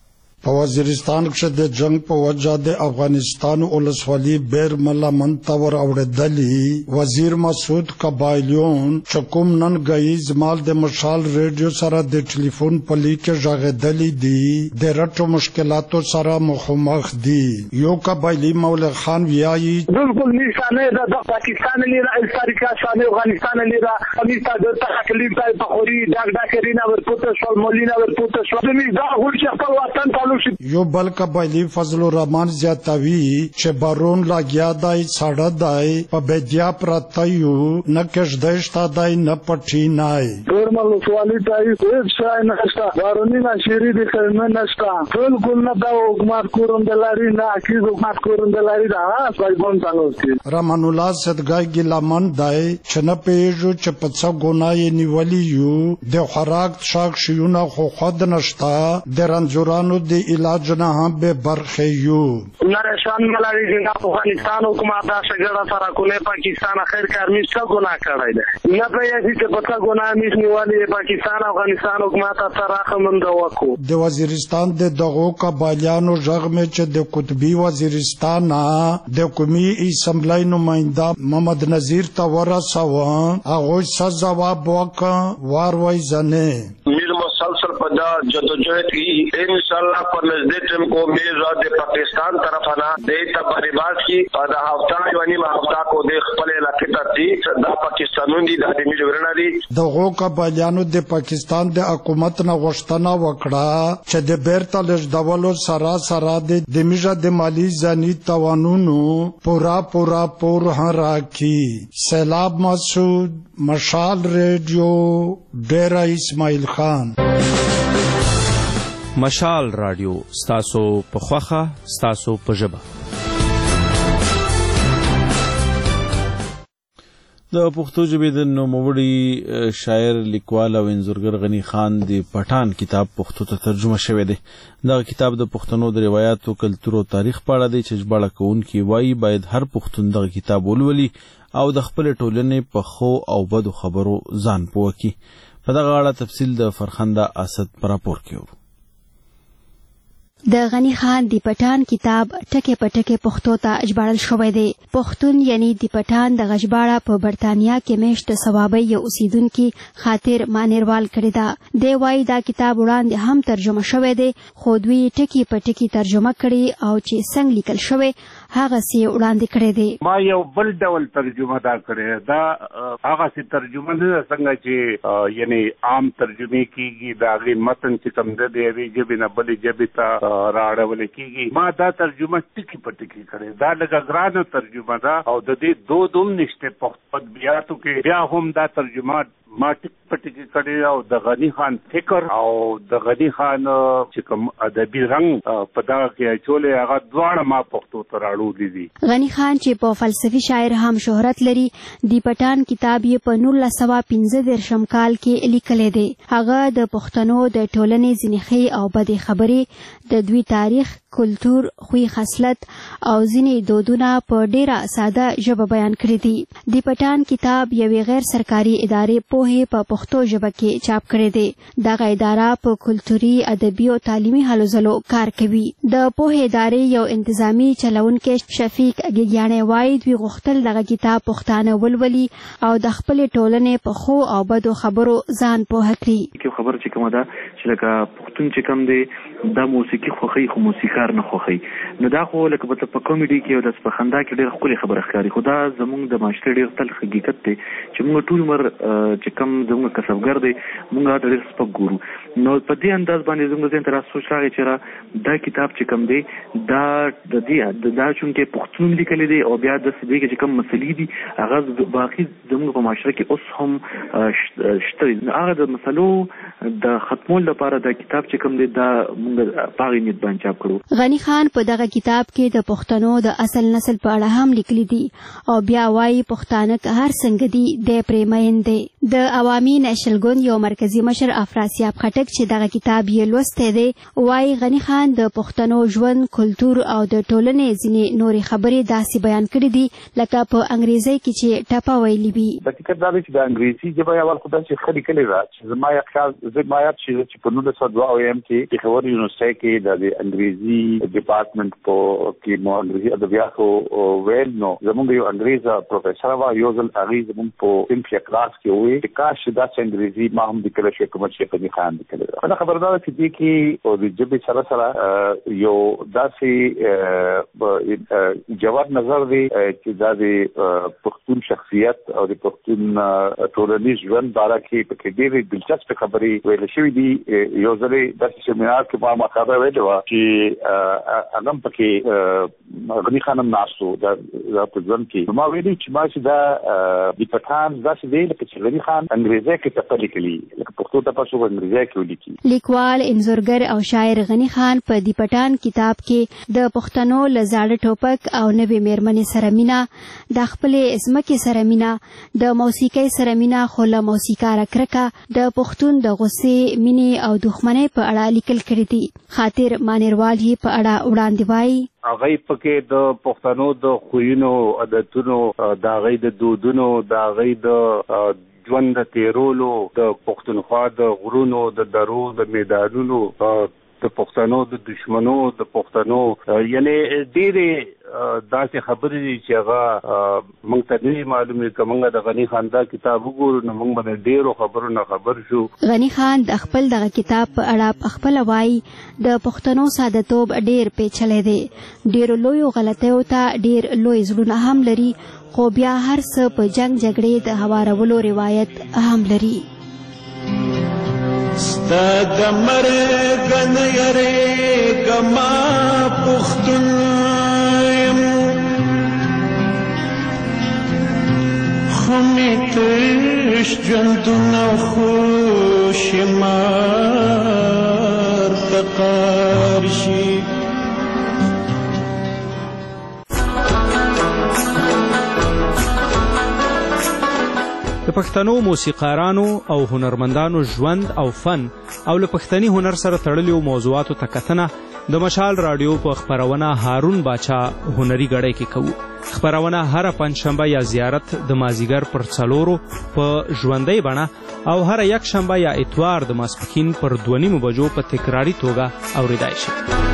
Speaker 25: په وزیرستان کې د جنگ په وجه د افغانستان ولسوالۍ بیر مله منتور اوریدلې وزیر مسعود قبایلیون چې کوم نن غیز مال د مشال ریډیو سره د ټلیفون په لیکه ژغېدلې دي د رټو مشکلاتو سره مخامخ دي. یو قبایلی مولا خان ویایي
Speaker 26: بالکل نشانه د پاکستان لیرا الفریقا شان افغانستان لیرا امیتا د تکلیف پای په خوري ډاګ ډاکرینا ورپوت شول مولینا ورپوت شول دې دا ورچ په وطن
Speaker 25: یو بل قبایلی فضل الرحمن زیاتوی چې بارون لاګیا دای ساړه دای په بدیا پراتایو نه کښدشتا دای نه پټی نای
Speaker 26: ورمل سوالی تای هیڅ شای نشتا بارونی نشری دي کړه نشتا ټول ګل نه دا حکومت کوروندلاري نه کی حکومت کوروندلاري دا سوای بون څنګه
Speaker 25: رحمان الله صدګای ګلامن دای چې نه پیژو چې په څو ګنای نیولی یو د خوراک شاک شیونه خو خود نشتا د رنځورانو د علاج نه هم به برخه یو
Speaker 26: نرشان ملاري د افغانستان حکومت دا شګړه سره کوله پاکستان خیر کار میسته ګناه کړی دی نه پېږي چې پتا ګناه میس نیولې پاکستان افغانستان حکومت سره خمند وکړو.
Speaker 25: د وزیرستان د دغو قبایلیانو ژغمه چې د قطبی وزیرستان د قومي اسمبلی نماینده محمد نذیر ته ورساوه هغه څه جواب وکړ وار وای زنه
Speaker 26: میر مسلسل پدا جدوجہد کی انشاءاللہ پر نزدیک ٹیم کو میز د پاکستان طرفنا دیتا پریباس کی دا هفته یعنی ما هفته کو د خپل علاقې ته دي دا پاکستانون دي د دې ورنه دي
Speaker 25: دغه قبایلیانو د پاکستان د حکومت نه غوښتنه وکړه چې د بیرته لږدولو سره سره د میژه د مالی ځاني توانونو پورا پورا پور راکړي. سیلاب مسعود مشال ریډیو ډیرا اسماعیل خان.
Speaker 9: مشال رادیو، ستاسو په خوښه، ستاسو په ژبه.
Speaker 1: د پښتو ژبې د نوموړي شاعر، لیکوال او انځورګر غني خان د پټان کتاب پښتو ته ترجمه شوی دی. دغه کتاب د پښتنو د روایاتو، کلتور او تاریخ په اړه دی چې ژباړه کوونکي وایي باید هر پښتون دغه کتاب ولولي او د خپلې ټولنې په ښو او بدو خبرو ځان پوه کړي. په دغه اړه تفصیل د فرخنده اسد په راپور کې ورو.
Speaker 20: د غنی خان دی پټان کتاب ټکه په ټکه پښتو ته ژباړل شوی دی. پښتون یعنی دی پټان د غژباړه په برتانیا کې میشت ثوابي یو اوسیدونکي خاطر مانیروال کړی دا. دی وايي دا کتاب وړاندې هم ترجمه شوی دی، خو دوی ټکی په ټکی ترجمه کړي او چې څنګه لیکل شوی هغه سی وړاندې کړی دی.
Speaker 6: ما یو بل ډول ترجمه دا کړی دا، هغه سی ترجمه نه څنګه چې یعنی عام ترجمه کیږي، دا غي متن چې کوم د دې جبه نه بلې جبه ته راړول کیږي. ما دا ترجمه ټکی په ټکی کړی دا، لږه ګرانه ترجمه ده او د دې دو دوم نشته په ادبیاتو کې. بیا هم دا ترجمه ما ټک په ټکی کړی او د غنی خان فکر او د غنی خان چې کوم ادبي رنګ په دا کې اچولې هغه دواړه ما پښتو ته راوړل دي.
Speaker 20: غنی خان چې په فلسفي شاعر هم شهرت لري، دی پټان کتاب یې په نولس سوه پنځه دېرشم کال کې لیکلی دی. هغه د پښتنو د ټولنې ځینې ښې او بدې خبرې، د دوی تاریخ، کلتور، خوی خصلت او ځینې دودونه په ډیره ساده ژبه بیان کړي دي. دی پټان کتاب یوې غیر سرکاري ادارې پوهې په پښتو ژبه کې چاپ کړی دی. دغه اداره په کلتوري، ادبي او تعلیمي هلو ځلو کار کوي. د پوهې ادارې یو انتظامی چلونکی شفیق اګیګیانی وایي دوی غوښتل دغه کتاب پښتانه ولولي او د خپلې ټولنې په ښو او بدو خبرو ځان پوه کړي.
Speaker 10: خبره چې کومه ده چې لکه پښتون چې کوم دی دا موسیقي خوښوي خو موسیقار نه خوښوي، نو دا خو لکه په کامیډي کې او د سپخندا کې ډېره ښکلې خبره ښکاري، خو دا زموږ د معاشرې ډېر تلخ حقیقت دی چې موږ ټول عمر چې کوم زموږ کسبګر دی موږ ډېر سپک ګورو. نو په دې انداز باندې زموږ ذهن ته را سوچ راغی چې دا کتاب چې کوم دی دا د دې دا چونکې پښتون لیکلی دی او بیا د دې چې کوم مسلې دي هغه باقي زموږ په معاشره کې اوس هم شته، هغه د مسلو د ختمولو لپاره دا کتاب چې کوم دی دا موږ په هغې نیت باندې چاپ کړو.
Speaker 20: غنی خان په دغه کتاب کې د پښتنو د اصل نسل په اړه هم لیکلي دي او بیا وایي پښتانه که هر څنګه دي دی پرې مین دی. د عوامي نیشنل ګوند یو مرکزي مشر افراسیاب خټک چې دغه کتاب یې لوستی دی وایي غنی خان د پښتنو ژوند، کلتور او د ټولنې ځینې نورې خبرې داسې بیان کړي دي لکه په انګریزۍ کې چې ټپه ویلي وي.
Speaker 12: حقیقت دا دی چې د انګریزي ژبه یې اول خو داسې ښه لیکلې ده چې زما یې خیال زه ما یاد شي چې په نولس سوه دوه اویم کې پېښور یونیورسټۍ کې د انګریزي ډپارټمنټ په کې مو انګریزي ادبیاتو ویل، نو زموږ یو انګریز پروفیسر وه یو ځل هغې زموږ په صنف یا کلاس کې وویل چې کاش چې داسې انګریزي ما هم لیکلی شوی کومه چې غني خان لیکلی ده. بله خبره دا ده چې دې کې د ژبې سره سره یو داسې جواب نظر دی چې دا د پښتون شخصیت او د پښتون ټولنیز ژوند باره کې پکې ډېرې دلچسپې خبرې ویل شوي دي. یو ځل یې داسې سیمینار کې ما مقاله ویلې وه چې هغه هم پکې غني خان هم ناست و دا په ژوند کې. ما ویلي چې ما چې دا د پټان داسې دی لکه چې غني خان انګریزۍ کې ټپه لیکلي لکه پښتو ټپه شو انګریزۍ کې ولیکي.
Speaker 20: لیکوال، انځورګر او شاعر غني خان په دی پټان کتاب کې د پښتنو له زاړه ټوپک او نوې میرمنې سره مینه، د خپلې ځمکې سره مینه، د موسیقۍ سره مینه خو له موسیقاره کرکه، د پښتون د غصې، مینې او دښمنۍ په اړه لیکل کړي دي. خاطر مانیروال یې په اړه وړاندې وایي
Speaker 6: هغې پکې د پښتنو د خویونو، عادتونو، د هغې د دودونو، د هغې د ژوند د تیرولو، د پښتونخوا د غرونو، د درو، د میدانونو، د پښتنو د دشمنو، د پښتنو یعنی ډېرې داسې خبرې دي چې هغه موږ ته نه معلومې که موږ د غني خان دا کتاب وګورو نو موږ به د ډېرو خبرو نه خبر شو.
Speaker 20: غني خان د خپل دغه کتاب په اړه پخپله وایي د پښتنو سادهتوب ډېر پیچلی دی، ډېرو لویو غلطیو ته ډېر لوی زړونه هم لري، خو بیا هر څه په جنګ جګړې د هوارولو روایت هم لري.
Speaker 13: ستا د مرګ نه یریږم پښتون یم، خو مې تش ژوندونه خوشمار ته افتقار شي.
Speaker 9: د پښتنو موسیقارانو او هنرمندانو ژوند او فن او له پښتني هنر سره تړلیو موضوعاتو ته کتنه د مشال راډیو په خپرونه هارون باچا هنري غړی کې کوو. خپرونه هر پنځشنبه یا زیارت د مازیګر پر څلورو په ژوندۍ بڼه او هر یک شنبه یا اتوار د ماسپښین پر دوه نیمو بجو په تکراري توګه اورېدای شي.